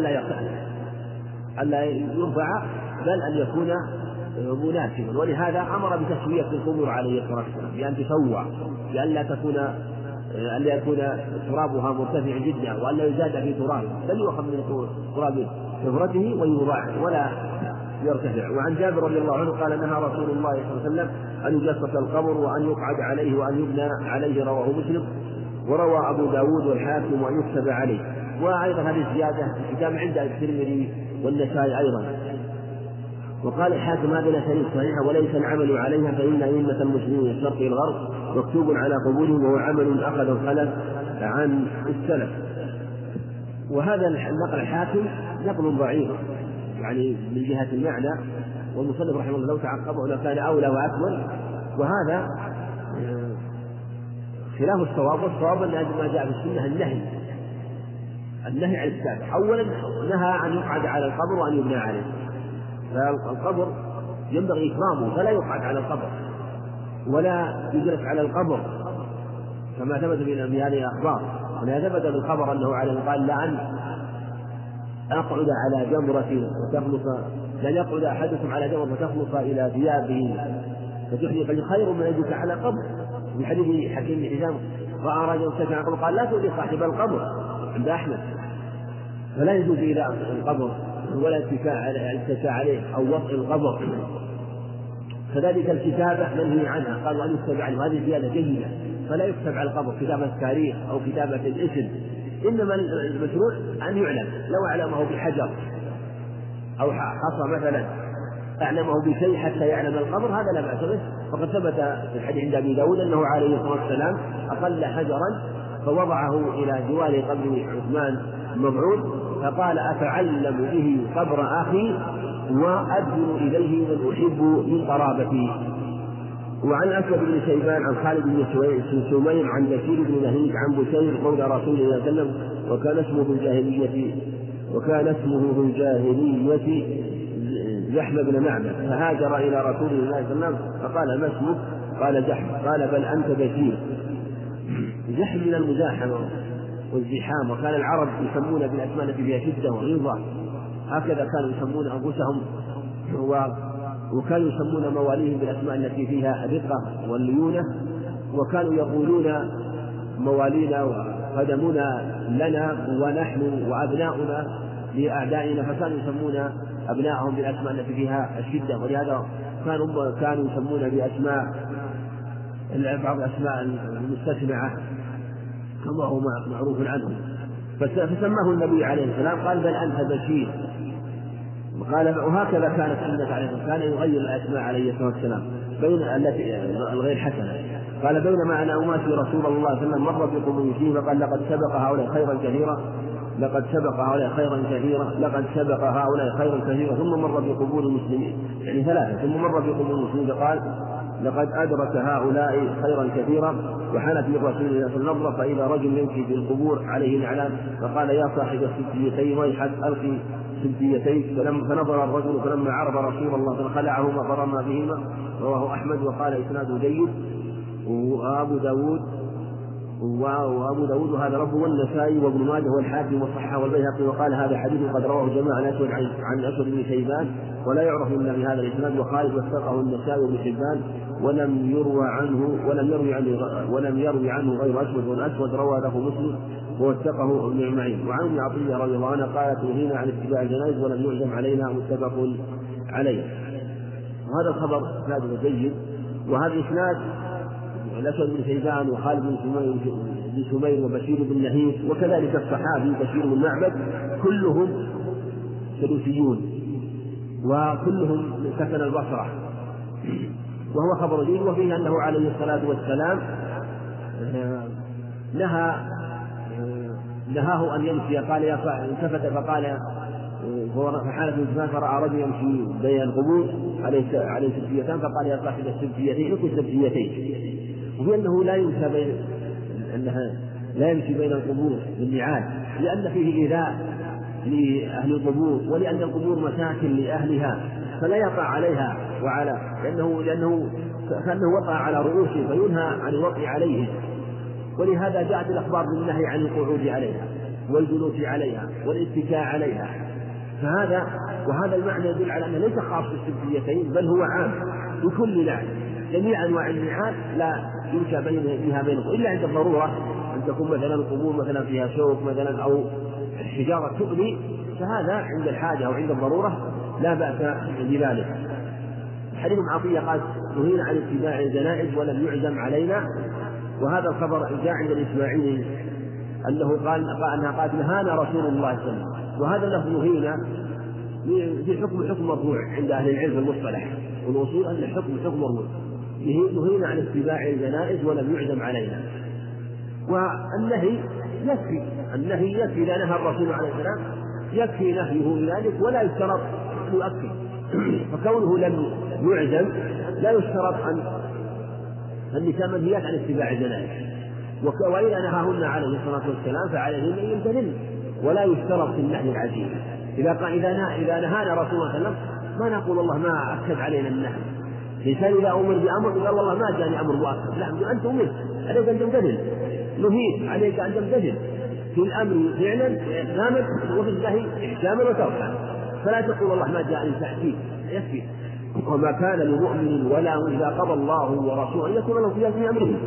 ألا يرفع بل أن يكون مناسبا، ولهذا أمر بتسوية القبور عليه الصلاة والسلام بأن تسوى، لئلا تكون أن لا يكون ترابها مرتفعا جدا وأن لا يزاد في ترابه، بل يؤخذ من تراب شفرته ويوضع ولا يرتفع. وعن جابر رضي الله عنه قال نهى رسول الله صلى الله عليه وسلم أن يجسس القبر وأن يقعد عليه وأن يبنى عليه، رواه مسلم. وروى أبو داود والحاكم وأن يكتب عليه. وأيضا هذه الزيادة الكتاب عند الترمذي والنسائي أيضا. وقال الحاكم هذا الأسانيد صحيحة وليس العمل عليها، فإن أئمة المسلمين من الشرق إلى الغرب مكتوب على قبورهم، وهو عمل أخذ الخلف عن السلف. وهذا النقل الحاكم نقل ضعيف يعني من جهة المعنى، والمصنف رحمه الله لو تعقبه لكان أولى وأكمل. وهذا خلاف الصواب، والصواب أن ما جاء في السنة النهي عن السابع. أولا نهى أن يقعد على القبر وأن يبنى عليه، فالقبر ينبغي إكرامه فلا يقعد على القبر ولا يجلس على القبر كما ثبت في هذه الأخبار. ولا ثبت بالخبر أنه عليه قال لأن أقعد على جمرة فتخلص، لن يقعد أحدكم على جمرة فتخلص إلى ثيابه فتحرق خير من أن على قبر. في حديث حكيم بن حزام رأى رجلا متكئا على القبر قال لا تؤذي صاحب القبر عند أحمد. فلا يجوز إلى القبر ولا الاتكاء عليه أو وطئ القبر. كذلك الكتابة منهي عنها، قالوا أن يكتب عنه، هذه زيادة جيدة، فلا يكتب على القبر كتابة التاريخ أو كتابة الاسم، إنما المشروع أن يعلم، لو أعلمه بحجر أو حصى مثلا أعلمه بشيء حتى يعلم القبر هذا لا بأس به. فقد ثبت في الحديث عند أبي داود أنه عليه الصلاة والسلام أقل حجرا فوضعه إلى جوار قبر عثمان المبعوث فقال أتعلم به قبر أخي وأدعو إليه من أحب من قرابتي. وعن أسود بن شيبان عن خالد بن سمير عن بشير بن نهيك عن بشير مولى رسول الله صلى الله عليه وسلم وكان اسمه في الجاهلية جحم بن معبد، فهاجر إلى رسول الله صلى الله عليه وسلم فقال ما اسمك؟ قال جحم، قال بل أنت بشير. جحم من المزاحمة والزحام، وكان العرب يسمون بالأسماء التي فيها شدة وغلظة، هكذا كانوا يسمون أنفسهم، وكانوا يسمون مواليهم بالأسماء التي فيها الرقة والليونة، وكانوا يقولون موالينا وخدمونا لنا ونحن وأبناؤنا لأعدائنا، فكانوا يسمون أبنائهم بالأسماء التي فيها الشدة. ولهذا كانوا يسمون بأسماء بعض الأسماء المستسمعة كما هو معروف عنهم. فسماه النبي عليه السلام قال بل أنت بشير. قال وهكذا كانت سنة عليه السلام، كان يغير الأسماء عليه الصلاة والسلام بين التي الغير حسنة. قال بينما أنا أماشي رسول الله صلى الله عليه وسلم مر بقبور فيه فقال لقد سبق هؤلاء خيرا كثيرا، لقد سبق هؤلاء خيرا كثيرا، لقد سبق هؤلاء خيرا كثيرا، ثم مر بقبور المسلمين يعني ثلاثة، ثم مر بقبور المسلمين فقال لقد أدرك هؤلاء خيرا كثيرا. وحانت من رسول الله صلى الله عليه وسلم فإذا رجل يمشي في القبور عليه نعلان فقال يا صاحب السبتيتين ويحك ألقي سبتيتيك، فنظر الرجل فلما عرف رسول الله خلعهما فرمى بهما. رواه أحمد وقال إسناده جيد. وأبو داود وهذا ربه والنسائي وابن ماجه والحاكم والصحاح والبيهقي وقال هذا حديث قد رواه جماعة عن أسود بن شيبان ولا يعرف إلا بهذا الإسناد. وخالد وثقه النسائي وابن حبان ولم يروي عنه غير أسود، والأسود روى له مسلم ووثقه ابن معين. وعن ابن عطية رضي الله عنه قالت نهينا عن اتباع الجنائز ولم يعزم علينا متفق عليه. وهذا الخبر إسناده جيد. وهذا الإسناد الأسود بن شيبان وخالد بن سمير وبشير بن نهيك وكذلك الصحابي بشير بن معبد كلهم سدوسيون وكلهم سكن البصرة، وهو خبر جيد. وفيه أنه عليه الصلاة والسلام نهاه أن يمشي، قال يا صاحب التفت فقال فحال في الزمان فرأى رجل يمشي بين القبور عليه سبتيتان فقال يا صاحب السبتيتين اترك السبتيتين. وفي أنه لا يمشي بين القبور بالنعال لأن فيه إيذاء لأهل القبور، ولأن القبور مساكن لأهلها فلا يقع عليها لأنه وقع على رؤوسهم فينهى عن الوقع عليهم. ولهذا جاءت الأخبار بالنهي عن القعود عليها والجلوس عليها والاتكاء عليها. وهذا المعنى يدل على أنه ليس خاص بالسبتيتين بل هو عام بكل نعل، جميع أنواع النعال لا يمشى بها بينهم إلا عند الضرورة تكون مثلا القبور مثلا فيها شوك مثلا أو الحجارة تؤذي، فهذا عند الحاجة أو عند الضرورة لا بأس بذلك. حديث عطية قال نهينا عن اتباع الجنائز ولم يعزم علينا، وهذا الخبر جاء عند الإسماعيلي أنه قال أنها قالت نهانا رسول الله صلى الله عليه وسلم، وهذا له نهينا في حكم مرفوع عند أهل العلم المصطلح والوصول أن الحكم مرفوع، نهينا عن اتباع الجنائز ولم يعزم علينا. والنهي يكفي إذا نهى الرسول عليه السلام يكفي نهيه بذلك ولا يشترط يؤكد. فكونه لم يعزم لا يشترط النساء منهيات عن اتباع الجنائز، وإذا نهاهن عليه الصلاة والسلام فعليهن أن يمتثلن، ولا يشترط في النهي العزيم. إذا نهانا رسول الله صلى الله عليه وسلم ما نقول الله ما أكد علينا النهي. الإنسان إذا أمر بأمر قال والله ما جاني أمر مؤكد، لا، أنت أمرت عليك أن تمتثل، نهيت عليك أن تمتثل في الأمر فعلا إحكاما وفي النهي إحكاما وتركا، فلا تقول الله ما جاءني تحكيم، يكفي. وما كان لمؤمن ولا إذا قضى الله ورسوله أن يكون له خيار من أمره،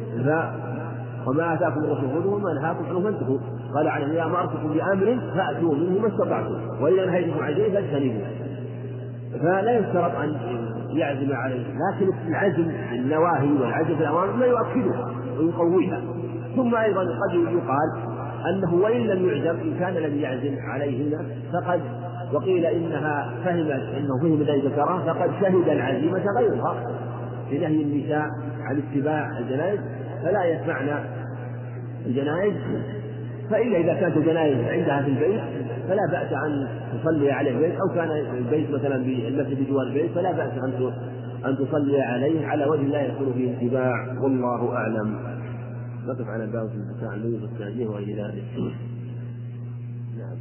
وما آتاكم الرسول خذوه وما نهاكم عنه فانتهوا. قال عليه إذا أمرتكم بأمر فأتوا منه ما استطعتم وإذا نهيتكم عن شيء فاجتنبوه. فلا يشترط أن يعزم عليه، لكن العزم النواهي والعزم في الأوامر ما يؤكدها ويقويها. ثم أيضا قد يقال أنه وإن لم يعزم إن كان الذي يعزم عليهن فقد وقيل إنها إنه فهم ذلك ذكره فقد شهد العزيمة غيرها في نهي النساء عن اتباع الجنائز فلا يتبعن الجنائز، فإلا إذا كانت الجنائز عندها في البيت فلا بأس أن تصلي عليه البيت، أو كان البيت مثلا بالمسجد بجوار البيت فلا بأس أن تصلي عليه على وجه لا يكون فيه اتباع، والله أعلم. نقف على باب النساء الميت والتعزيه وغير ذلك. نعم.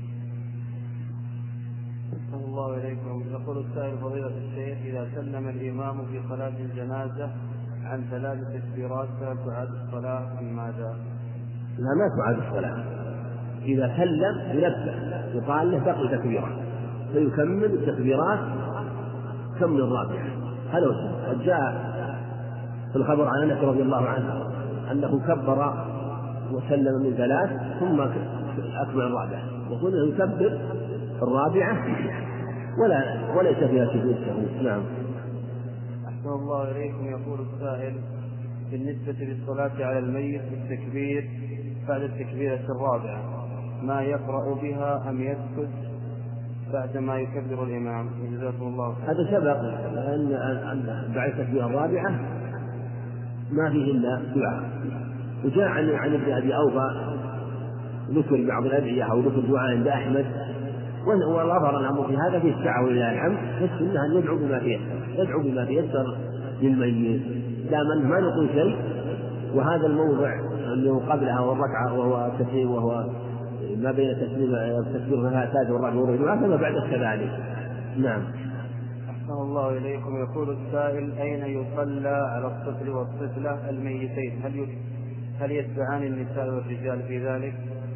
أحسن الله إليكم. يقول السائل فضيلة الشيخ إذا سلم الإمام في صلاة الجنازة عن 3 تكبيرات فهل تعاد الصلاة أم ماذا؟ لا، ما تعاد الصلاة. إذا سلم ينبه يقال له بقي تكبيرات فيكمل التكبيرات كم الرابعة. هذا هو. قد جاء في الخبر عن أنس رضي الله عنه أنه كبر وسلم من 3 ثم أكمل الرابعة، يقول أنه يكبر الرابعة وليس فيها سجود سهو. نعم. أحسن الله إليكم. يقول السائل بالنسبة للصلاة على الميت بالتكبير بعد التكبيرة الرابعة ما يقرأ بها أم يسكت بعد ما يكبر الإمام؟ جزاكم الله خير. هذا سبق أن بعد التكبيرة الرابعة ما فيه إلا دعاء، وجاء عن ابن أبي أوفى ذكر بعض الأدعية أو ذكر دعاء عند أحمد، والأظهر الأمر في هذا في السعة ولله الحمد، فالسنة أن يدعو بما تيسر للميت لا من ما نقول شيء. وهذا الموضع اللي هو قبلها والركعة وهو التسليم وهو ما بين التكبير الثالث والرابع والرابع كما بعد كذلك. نعم. أحسن الله إليكم. يقول السائل أين يصلى على الطفل والطفلة الميتين؟ هل يتبعان النساء والرجال في ذلك؟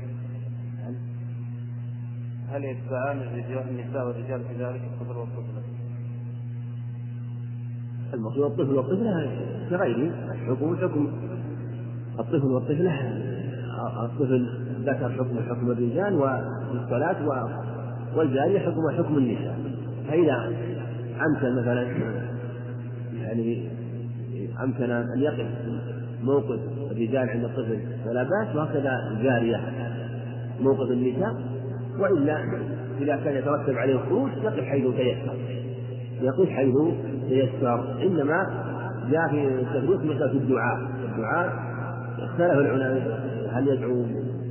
هل يتبعان النساء والرجال في ذلك الطفل والطفلة؟ المقصود الطفل والطفلة كغيره، حكم الطفل والطفلة. الطفل ذكر حكم الرجال والصلاة والجارية حكم النساء. فإذا أمكن مثلا يعني أمكن أن يقف موقف الرجال عند الطفل فلا بأس، وهكذا الجارية موقف النساء. وإلا إذا كان يترتب عليه الخروج يقف حيث تيسر. إنما جاء في التفريق مثل في الدعاء اختلف العلماء هل يدعو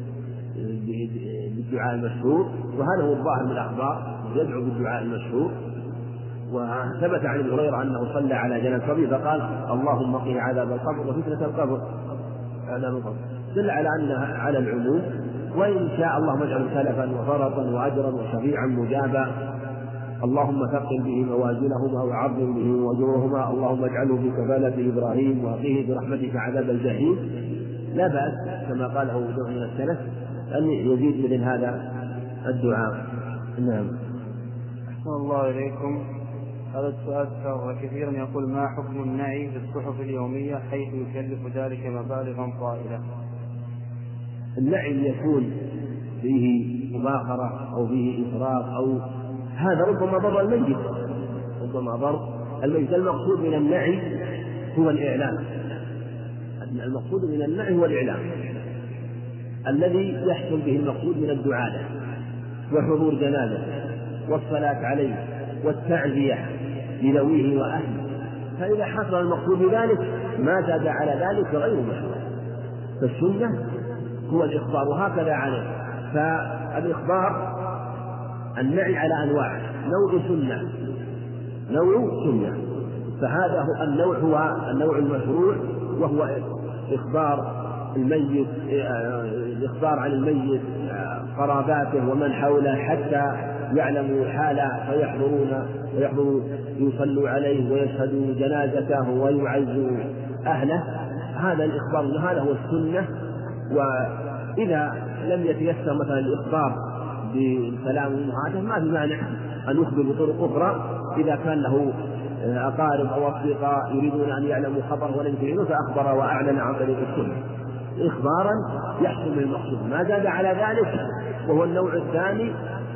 بالدعاء المشهور، وهذا هو الظاهر من الأخبار يدعو بالدعاء المشهور. وثبت عن ابن هريرة أنه صلى على جنازة صبي فقال اللهم قه عذاب القبر وفتنة القبر. دل على أنها على العموم، وإن شاء اللهم اجعل سلفا وفرطا وأجرا وشفيعا مجابا، اللهم ثقل به موازينهما وعظم به وجورهما، اللهم اجعله في كفالة إبراهيم وقه برحمتك عذاب الجحيم. لا بأس كما قاله جمع من السلف أن يزيد مثل هذا الدعاء. نعم. أحسن الله إليكم. هذا السؤال كرر كثيرا، يقول ما حكم النعي بالصحف اليومية حيث يكلف ذلك مبالغا طائلة؟ النعي يكون فيه مباخرة أو فيه إسراف أو هذا ربما ضر الميت، ربما ضر الميت. المقصود من النعي هو الإعلام، المقصود من النعي هو الإعلام الذي يحصل به المقصود من الدعاء وحضور جنازة والصلاة عليه والتعزية لذويه وأهله. فإذا حصل المقصود بذلك ما زاد على ذلك غير مشروع. فالسنة هو الإخبار وهكذا عليه. فالإخبار النعي على أنواع، نوع سنة فهذا هو النوع المشروع، وهو إخبار الميت، الإخبار عن الميت قراباته ومن حوله حتى يعلموا حاله فيحضروا يصلوا عليه ويشهدوا جنازته ويعزوا أهله. هذا الإخبار، هذا هو السنة. وإذا لم يتيسر مثلا الإخبار بالكلام وهذا ما في مانع أن يخبر بطرق أخرى إذا كان له أقارب أو أصدقاء يريدون أن يعلموا خبر ولم يفعلوا فأخبر وأعلن عن طريق السنة إخبارا يحصل من المقصود. ما زاد على ذلك وهو النوع الثاني،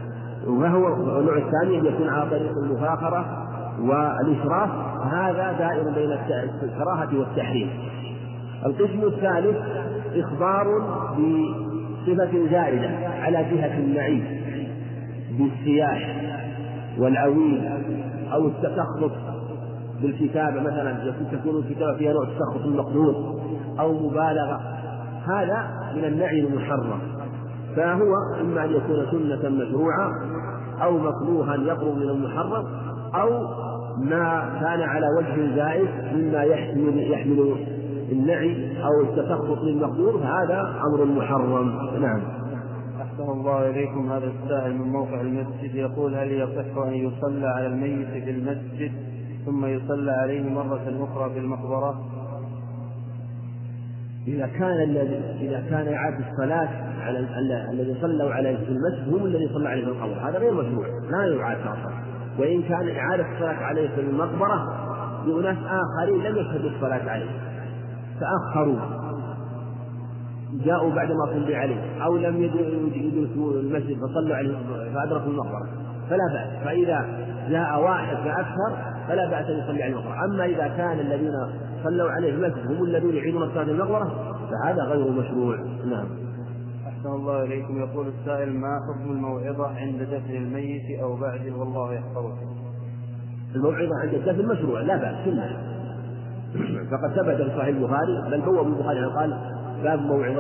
أن يكون على طريق المفاخرة والإشراف، هذا دائر بين الكراهة والتحريم. القسم الثالث إخبار بصفة زائدة على جهة النعيم بالسياح والعويل أو التسخط بالكتابة، مثلا تكون الكتابة فيها نوع تسخط المقدور أو مبالغة، هذا من النعي المحرم. فهو إما أن يكون سنة مشروعة أو مكروها يقرب من المحرم، أو ما كان على وجه زائد مما يحمل النعي أو التسخط للمقدور، هذا أمر محرم. نعم. أحسن الله إليكم. هذا السائل من موقع المسجد يقول: هل يصح أن يصلى على الميت في المسجد ثم يصلى عليه مرة أخرى في المقبرة؟ إذا كان يعاد الصلاة على الذي صلوا عليه في المسجد هم الذي صلى عليه في القبر، هذا غير مشروع لا يعاد أصلا. وإن كان إعادة الصلاة عليه في المقبرة لأناس آخرين لم يشهدوا الصلاة عليه تأخروا جاءوا بعد ما صلى عليه أو لم يدركوا المسجد فصلوا عليه فأدركوا المقبرة فلا بأس. فإذا جاء واحد فأكثر فلا بأس أن يصلي على المقبرة. أما إذا كان الذين صلوا عليه المسجد هم الذين يعيدون الصلاة في المقبرة فهذا غير مشروع. نعم. أحسن الله إليكم. يقول السائل: ما حكم الموعظة عند دفن الميت أو بعده والله يحفظه؟ الموعظة عند الدفن مشروع لا بأس سنة، فقد ثبت في صحيح البخاري بل هو البخاري قال باب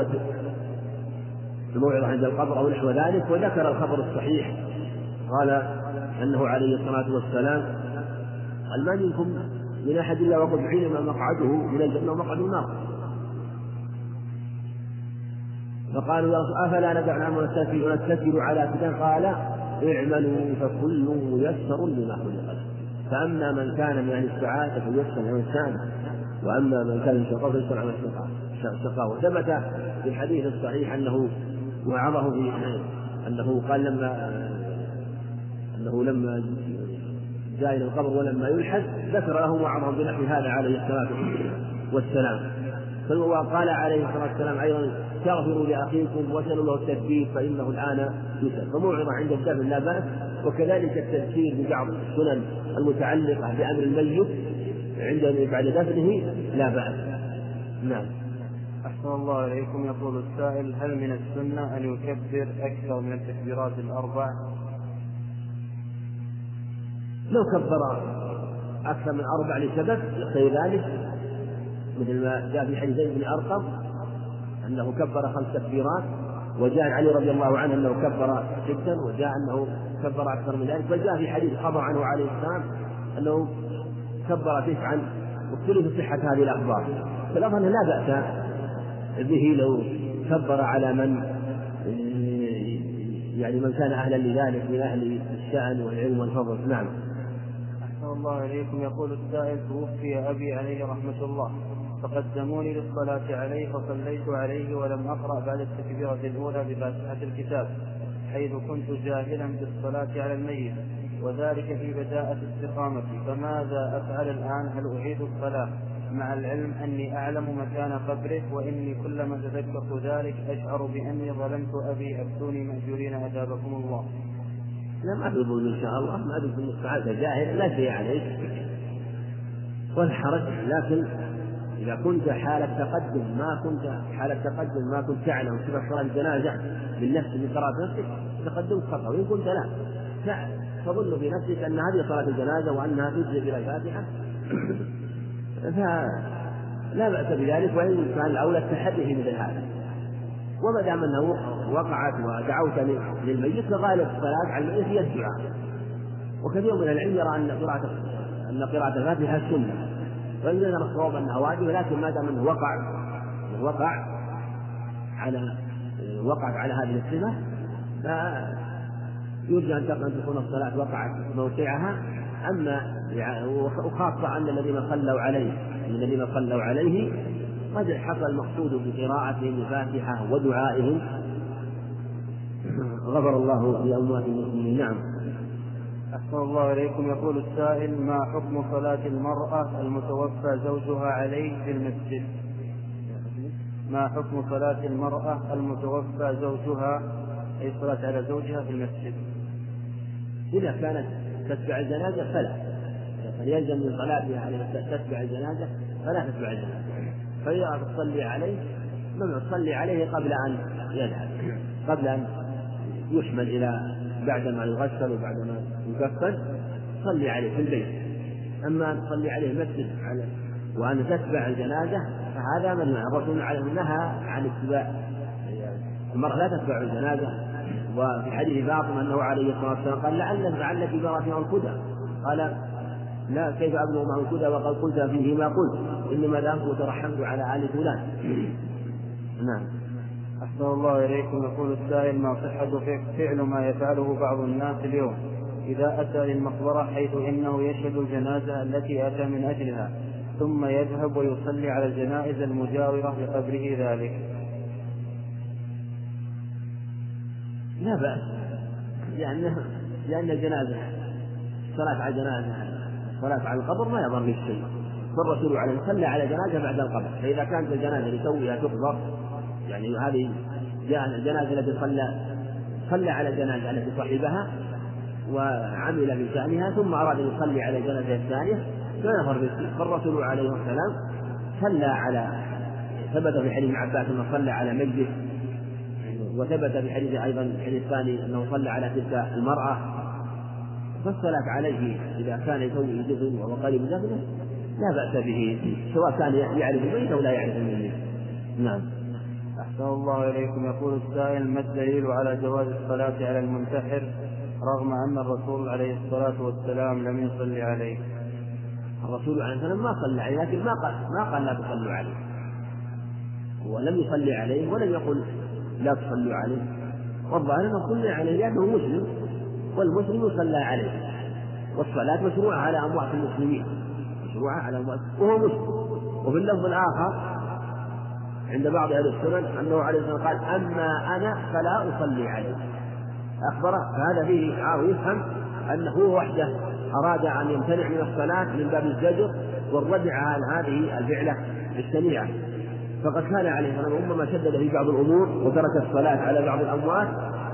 الموعظة عند القبر أو نحو ذلك، وذكر الخبر الصحيح قال أنه عليه الصلاة والسلام: ما منكم من أحد إلا وقد علم مقعده من الجنة ومقعد النار. فقالوا: يا رسول أفلا ندع ونتكل على كتاب؟ قال: اعملوا فكل ميسر لما خلق له، فأما من كان من أهل السعادة فيسر عن السعادة، وأما من كان من الشقاء فيسر عن الشقاء. وثبت في الحديث الصحيح أنه وعظه في أنه قال لما جاء إلى القبر ولما يلحد ذكر له وعظه بنحو هذا عليه الصلاة والسلام. وقال عليه الصلاة والسلام أيضا: تغفروا لأخيكم وسلوا له التثبيت فإنه الآن يسأل. فموعظة عند الدفن لا بأس، وكذلك التذكير ببعض السنن المتعلقة بأمر الميت بعد دفنه لا بأس. نعم. أحسن الله إليكم. يقول السائل: هل من السنة أن يكبر أكثر من التكبيرات الأربع؟ لو كبر أكثر من 4 لسبب يقتضي ذلك، مثل ما جاء في حديث زيد بن أرقم أنه كبر 5 تكبيرات، وجاء علي رضي الله عنه أنه كبر 6، وجاء أنه كبر أكثر من ذلك، بل جاء في حديث خبر عنه عليه السلام أنه كبر 9، واختلف صحة هذه الأخبار. فالأظهر لا بأس به لو كبر على من من كان أهلا لذلك من أهل الشأن والعلم والفضل. نعم. أحسن الله إليكم. يقول السائل: توفي أبي عليه رحمة الله، فقدموني للصلاة عليه فصليت عليه ولم أقرأ بعد التكبيرة الأولى بفاتحة الكتاب، حيث كنت جاهلا بالصلاة على الميت، وذلك في بداءة استقامتي، فماذا أفعل الآن؟ هل أعيد الصلاة مع العلم أني أعلم مكان قبره، وإني كلما تذكرت ذلك أشعر بأني ظلمت أبي، أفتوني مأجورين أثابكم الله. لا، ما في ظلم إن شاء الله، ما في ظلم، فعلت جاهل لا شيء عليك والحرج. لكن إذا كنت حالة تقدم ما كنت تعلم صفة صلاة الجنازة من نفسك بقراءة نفسك تقدمت خطأ، وإن كنت لا تظن في نفسك أن هذه صلاة الجنازة وأنها تجزي بلا فاتحة فلا بأس بذلك، وإن كان الأولى التحري في مثل هذا. وما دام أنه وقعت ودعوت للميت فغالب الصلاة على الميت هي الدعاء. وكثير من العلم يرى أن قراءة الفاتحة سنة، وإن نرى الصواب أنها واجبة، لكن ما دام أنه وقعت على هذه الصفة فيرجى أن تكون الصلاة وقعت موقعها. أما وخاصة أن الذين صلوا عليه قد حصل المقصود بقراءتهم الفاتحة ودعائهم، غفر الله لأموات المسلمين. نعم. أحسن الله إليكم. يقول السائل: ما حكم صلاة المرأة المتوفى زوجها عليه في المسجد؟ ما حكم صلاة المرأة المتوفى زوجها، أي الصلاة على زوجها في المسجد؟ إذا كانت تتبع الجنازة فلا، فليلزم من صلاتها على تتبع الجنازة فلا تتبع الجنازة. فإذا تصلي عليه تصلي عليه قبل أن يذهب، قبل أن يحمل إلى بعدما يغسل وبعدما يكفن صلي عليه في البيت. أما أن تصلي عليه المسجد وأن تتبع الجنازة فهذا من الرسول نهى عن اتباع المرأة، لا تتبع الجنازة. وفي حديث فاطمة أنه عليه الصلاة والسلام قال: لعلك براءة الكدى. قال: لا، كيف أبلغ معه الكدى وقد قلت فيه ما قلت، إنما ذهبت وترحمت على آل فلان. نعم. أحسن الله إليكم. يقول السائل: ما صحة فعل ما يفعله بعض الناس اليوم إذا أتى للمقبرة، حيث إنه يشهد الجنازة التي أتى من أجلها ثم يذهب ويصلي على الجنائز المجاورة لقبره ذلك؟ لا بأس، لأن الجنازة صلاة على الجنازة صلاة على القبر ما يضر به شيء، فالرسول عليه صلى على جنازة بعد القبر. فإذا كانت الجنازة لتوها تقبر، يعني هذه الجنازة التي صلى على الجنازة التي صحبها وعمل بشأنها ثم أراد أن يصلي على الجنازة الثانية لا يضر به شيء. فالرسول عليه السلام ثبت في حديث ابن عباس أنه صلى على مجلس، وثبت في حديث أيضا الحديث الثاني أنه صلى على تلك المرأة. فالصلاة عليه إذا كان يسوي جزء وهو قريب دفنه لا بأس به، سواء كان يعرف الميت أو لا يعرف الميت. نعم. أحسن الله إليكم. يقول السائل: ما الدليل على جواز الصلاة على المنتحر رغم أن الرسول عليه الصلاة والسلام لم يصلي عليه؟ الرسول عليه الصلاة والسلام ما صلى عليه، لكن ما قال لا تصلوا عليه، ولم يصلي عليه ولم يقل لا تصلوا عليه. والظاهر أنه صلى عليه لأنه مسلم، والمسلم يصلى عليه، والصلاة مشروعة على أموات المسلمين، وهو مسلم. وفي اللفظ الآخر عند بعض أهل السنن أنه عليه الصلاة والسلام قال: أما أنا فلا أصلي عليه، أخبره. فهذا فيه إشعار يفهم أنه وحده أراد أن يمتنع من الصلاة من باب الزجر والردع عن هذه الفعلة الشنيعة. فقد كان عليه الصلاة والسلام ربما شدد في بعض الأمور وترك الصلاة على بعض الأموات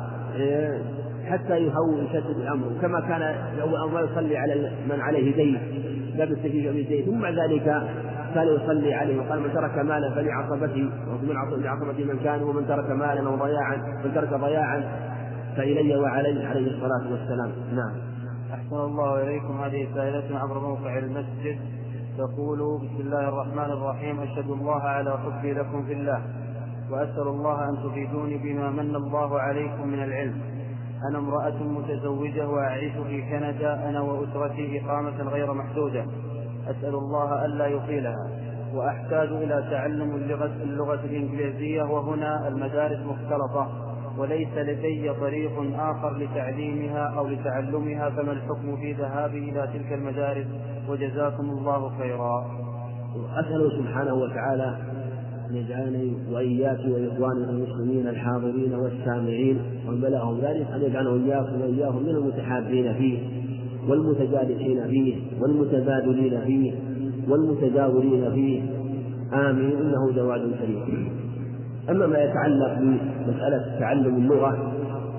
حتى يشدد الأمر، كما كان أول ما يصلي على من عليه دين باب التكليف من دين، ثم بعد ذلك كان يصلي عليه وقال: من ترك مالا فلعصبته، ومن عصبته من كان، ومن ترك مالا أو ضياعا من ترك ضياعا فإلي وعليه، عليه الصلاة والسلام. نعم. أحسن الله إليكم. هذه سائلة عبر موقع المسجد تقول: بسم الله الرحمن الرحيم، أشهد الله على حبي لكم في الله، وأسأل الله أن تفيدوني بما من الله عليكم من العلم. أنا امرأة متزوجة وأعيش في كندا أنا وأسرتي إقامة غير محدودة، أسأل الله ألا يطيلها، وأحتاج إلى تعلم اللغة الإنجليزية، وهنا المدارس مختلطة وليس لدي طريق آخر لتعليمها أو لتعلمها، فما الحكم في ذهابي إلى تلك المدارس؟ وجزاكم الله خيرا. أسأل سبحانه وتعالى أن يجعلني وإياك وإخواننا المسلمين الحاضرين والسامعين ومن بلغهم ذلك أن يجعله إياكم وإياهم من المتحابين فيه والمتجالسين فيه والمتبادلين فيه والمتجاورين فيه آمين إنه جواد كريم. أما ما يتعلق بمسألة تعلم اللغة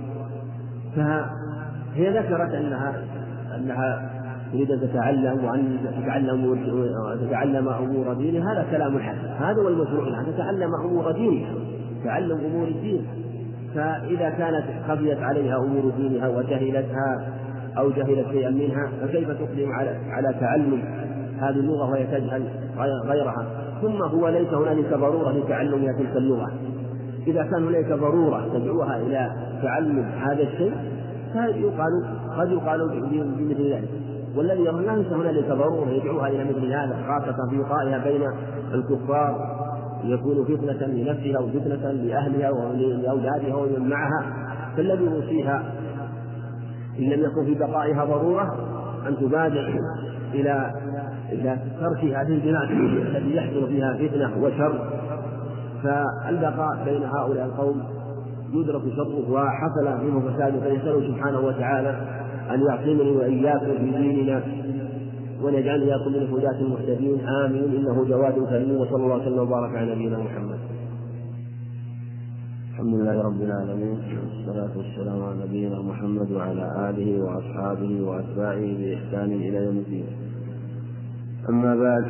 فهي ذكرت أنها تريد أن تتعلم وأن تتعلم أمور دينها، هذا كلام حسن، هذا هو المشروع أن تتعلم أمور دينها، تعلم أمور الدين. فإذا كانت خفيت عليها أمور دينها وجهلتها أو جهلت شيئا منها فكيف تقدم على تعلم هذه اللغة وهي تجهل غيرها؟ ثم هو ليس هنالك ضرورة لتعلم تلك اللغة. إذا كان هنالك ضرورة تدعوها إلى تعلم هذا الشيء قد يقال بمثل ذلك، والذي يرى ليس هنالك ضرورة يدعوها إلى مثل هذا، خاصة في وقائها بين الكفار يكون فتنة لنفسها وفتنة لأهلها ولأولادها ومن معها. فالذي يوصيها إن لم يكن في بقائها ضرورة أن تبادر إلى ترك هذه البلاد التي يحصل فيها فتنة وشر، فالبقاء بين هؤلاء القوم يدرك شره وحصل منه فساد، فيسأله سبحانه وتعالى أن يعصمني وإياكم في ديننا ونجعل إياكم من الهداة المهتدين آمين إنه جواد كريم. وصلى الله وسلم وبارك على نبينا محمد. الحمد لله رب العالمين، والصلاة والسلام على نبينا محمد وعلى آله وأصحابه وأتباعه بإحسان إلى يوم الدين. أما بعد،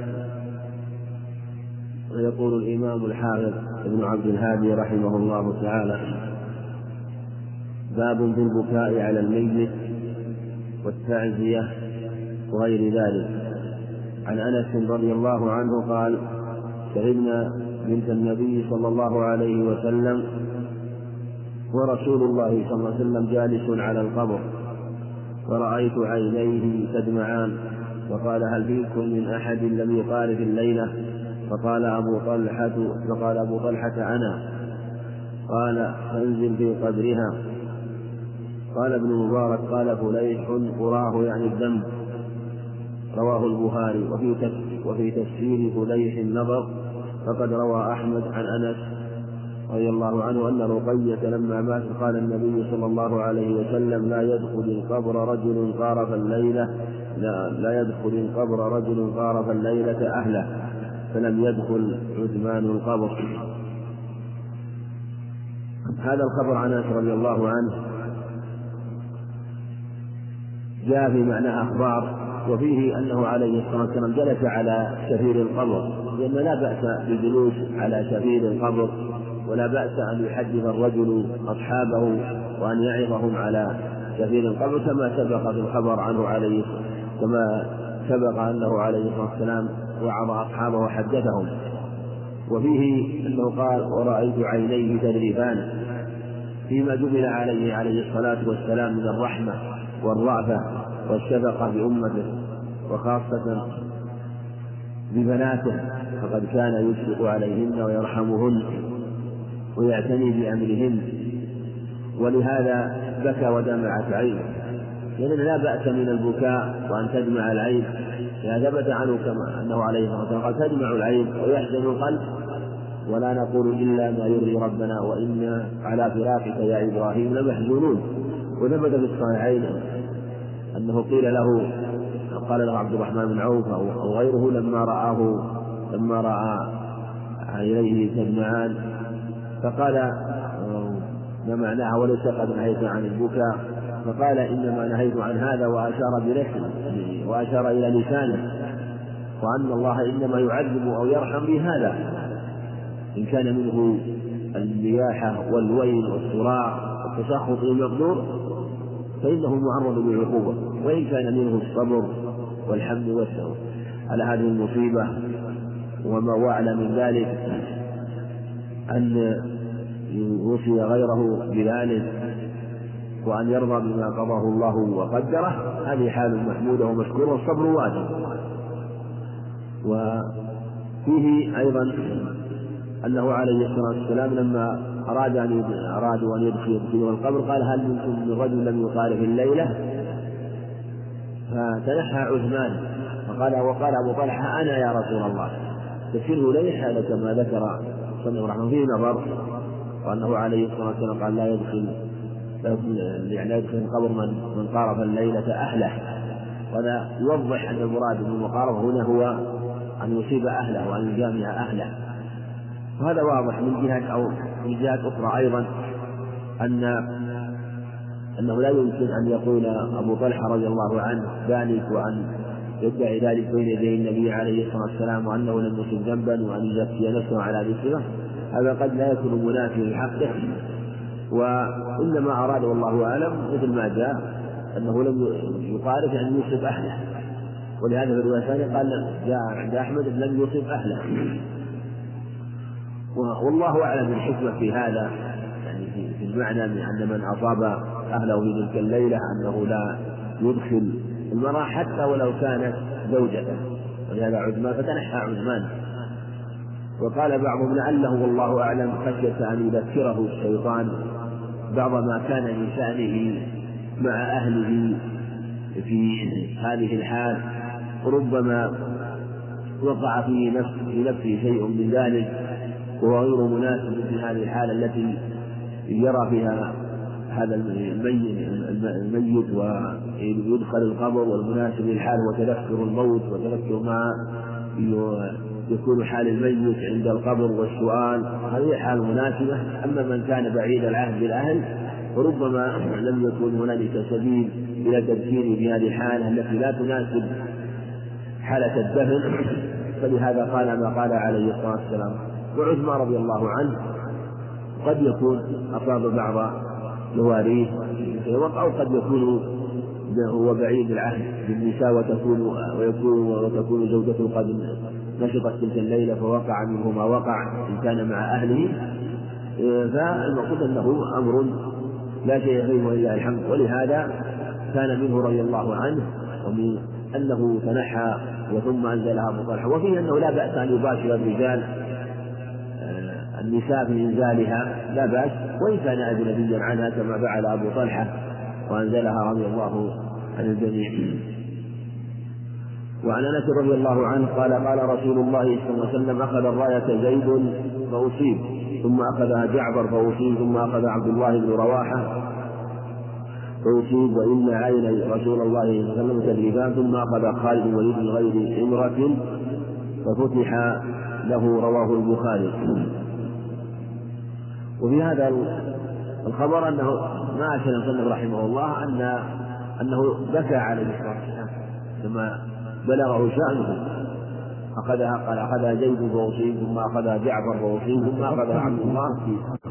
فيقول الإمام الحافظ ابن عبد الهادي رحمه الله تعالى: باب في البكاء على الميت والتعزية وغير ذلك. عن أنس رضي الله عنه قال: شهدنا بنت النبي صلى الله عليه وسلم ورسول الله صلى الله عليه وسلم جالس على القبر، فرأيت عينيه تدمعان، وقال: هل فيكم من أحد لم يقارف الليلة؟ فقال أبو طلحة: أنا. قال: فانزل في قبرها. قال ابن مبارك: قال فليح قراه يعني الذنب. رواه البخاري. وفي تفسير فليح النظر، فقد روى أحمد عن أنس رضي الله عنه أن رقية لما مات قال النبي صلى الله عليه وسلم: لا يدخل القبر رجل قارف الليلة أهله، فلم يدخل عثمان القبر. هذا الخبر عن أنس رضي الله عنه جاء في معنى أخبار، وفيه أنه عليه الصلاة والسلام جلس على شفير القبر، لأن لا بأس بالجلوس على شفير القبر، ولا بأس أن يحدث الرجل أصحابه وأن يعظهم على شفير القبر، كما سبق في الخبر عنه كما سبق أنه عليه الصلاة والسلام وعظ أصحابه وحدثهم. وفيه أنه قال: ورأيت عينيه تذرفان، فيما جبل عليه الصلاة والسلام من الرحمة والرأفة والشفقة بأمته، وخاصة ببناته، فقد كان يشفق عليهن ويرحمهن ويعتني بأمرهن، ولهذا بكى ودمعت عينه، لأن لا بأس من البكاء وأن تدمع العين، لا ثبت عنه كما أنه عليه الصلاة والسلام قال: تدمع العين ويحزن القلب، ولا نقول إلا ما يرضي ربنا وإنا على فراقك يا إبراهيم لمحزونون. وثبت في الصحيحين أنه قال له عبد الرحمن بن عوف أو غيره لما رأى عينيه تدمعان، فقال: ما معناها وليس قد نهيت عن البكاء؟ فقال: إنما نهيت عن هذا، وأشار برحمه وأشار إلى لسانه، وأن الله إنما يعذب أو يرحم بهذا، إن كان منه النياحة والويل والصراع والتسخط المقدور فإنه معرض للعقوبة، وإن كان منه الصبر والحمد والشكر على هذه المصيبة. وما وعلى من ذلك أن يوصي غيره بذلك وأن يرضى بما قضاه الله وقدره، هذه حال محمودة ومشكورة، والصبر واجب. وفيه أيضا أنه عليه الصلاة والسلام لما أرادوا أن يدخلوا القبر قال: هل منكم من رجل لم يقارف الليلة؟ فتنحى عثمان وقال أبو طلحة: أنا يا رسول الله. تفسيره ليس هذا كما ذكر صلى الله عليه وسلم فيه نظر، وأنه عليه الصلاة والسلام قال: لا يدخل القبر من قارف الليلة أهله، وهذا يوضح أن المراد بالمقاربة هنا هو أن يصيب أهله وأن يجامع أهله. وهذا واضح من جهة أو من جهات أخرى أيضا أنه لا يمكن أن يقول أبو طلحة رضي الله عنه ذلك وأن يدعي ذلك بين يدي النبي عليه الصلاة والسلام وأنه لم يصب ذنبا وأن يزكي نفسه على هذه الصفة. هذا قد لا يكون منافيا لحقه، وإنما أراد والله أعلم مثل ما جاء أنه لم يقارف أن يصب أهله، ولهذا في الرواية الثانية قال جاء عند أحمد لم يصب أهله. والله أعلم الحكمة في هذا، يعني في المعنى أن من أصاب أهله في تلك الليلة أنه لا يدخل المرأة حتى ولو كانت زوجته، ولهذا عثمان فتنحى عثمان. وقال بعضهم لعله والله أعلم خشية أن يذكره الشيطان بعض ما كان من شأنه مع أهله في هذه الحال، ربما وقع في نفسه شيء من ذلك وهو غير مناسب في هذه الحالة التي يرى فيها هذا الميت ويدخل القبر، والمناسب للحال هو تذكر الموت وتذكر ما يكون حال الميت عند القبر والسؤال، هذه حال مناسبة. أما من كان بعيد العهد بالأهل فربما لم يكن هنالك سبيل إلى تذكيره بهذه الحالة التي لا تناسب حالة الدفن، فلهذا قال ما قال عليه الصلاة والسلام. وعثمان رضي الله عنه قد يكون أصاب بعض مواريه أو قد يكون هو بعيد العهد بالنساء وتكون زوجته قد نشطت تلك الليلة فوقع منه ما وقع إن كان مع أهله، فالمقصود أنه أمر لا شيء فيه ولله الحمد. ولهذا كان منه رضي الله عنه ومن أنه تنحى وثم أنزلها أبو طلحة، وفيه أنه لا بأس أن يباشر الرجال النساء في إنزالها لا بأس، وإن كان أجنبيا عنها كما فعل أبو طلحة وأنزلها رضي الله عن الجميع. وعن أنس رضي الله عنه قال قال رسول الله صلى الله عليه وسلم أخذ الراية زيد فأصيب، ثم أخذها جعفر فأصيب، ثم أخذ عبد الله بن رواحة فأصيب، وإن عين رسول الله صلى الله عليه وسلم تدريبان، ثم أخذ خالد بن وليد من غير امرة ففتح له، رواه البخاري. وفي هذا الخبر أنه ما أشهد المصنف رحمه الله أنه بكى عليه الصلاة والسلام لما بلغه شأنه، قال أخذها زيد فأصيب، ثم أخذها جعفر فأصيب، ثم أخذها عبد الله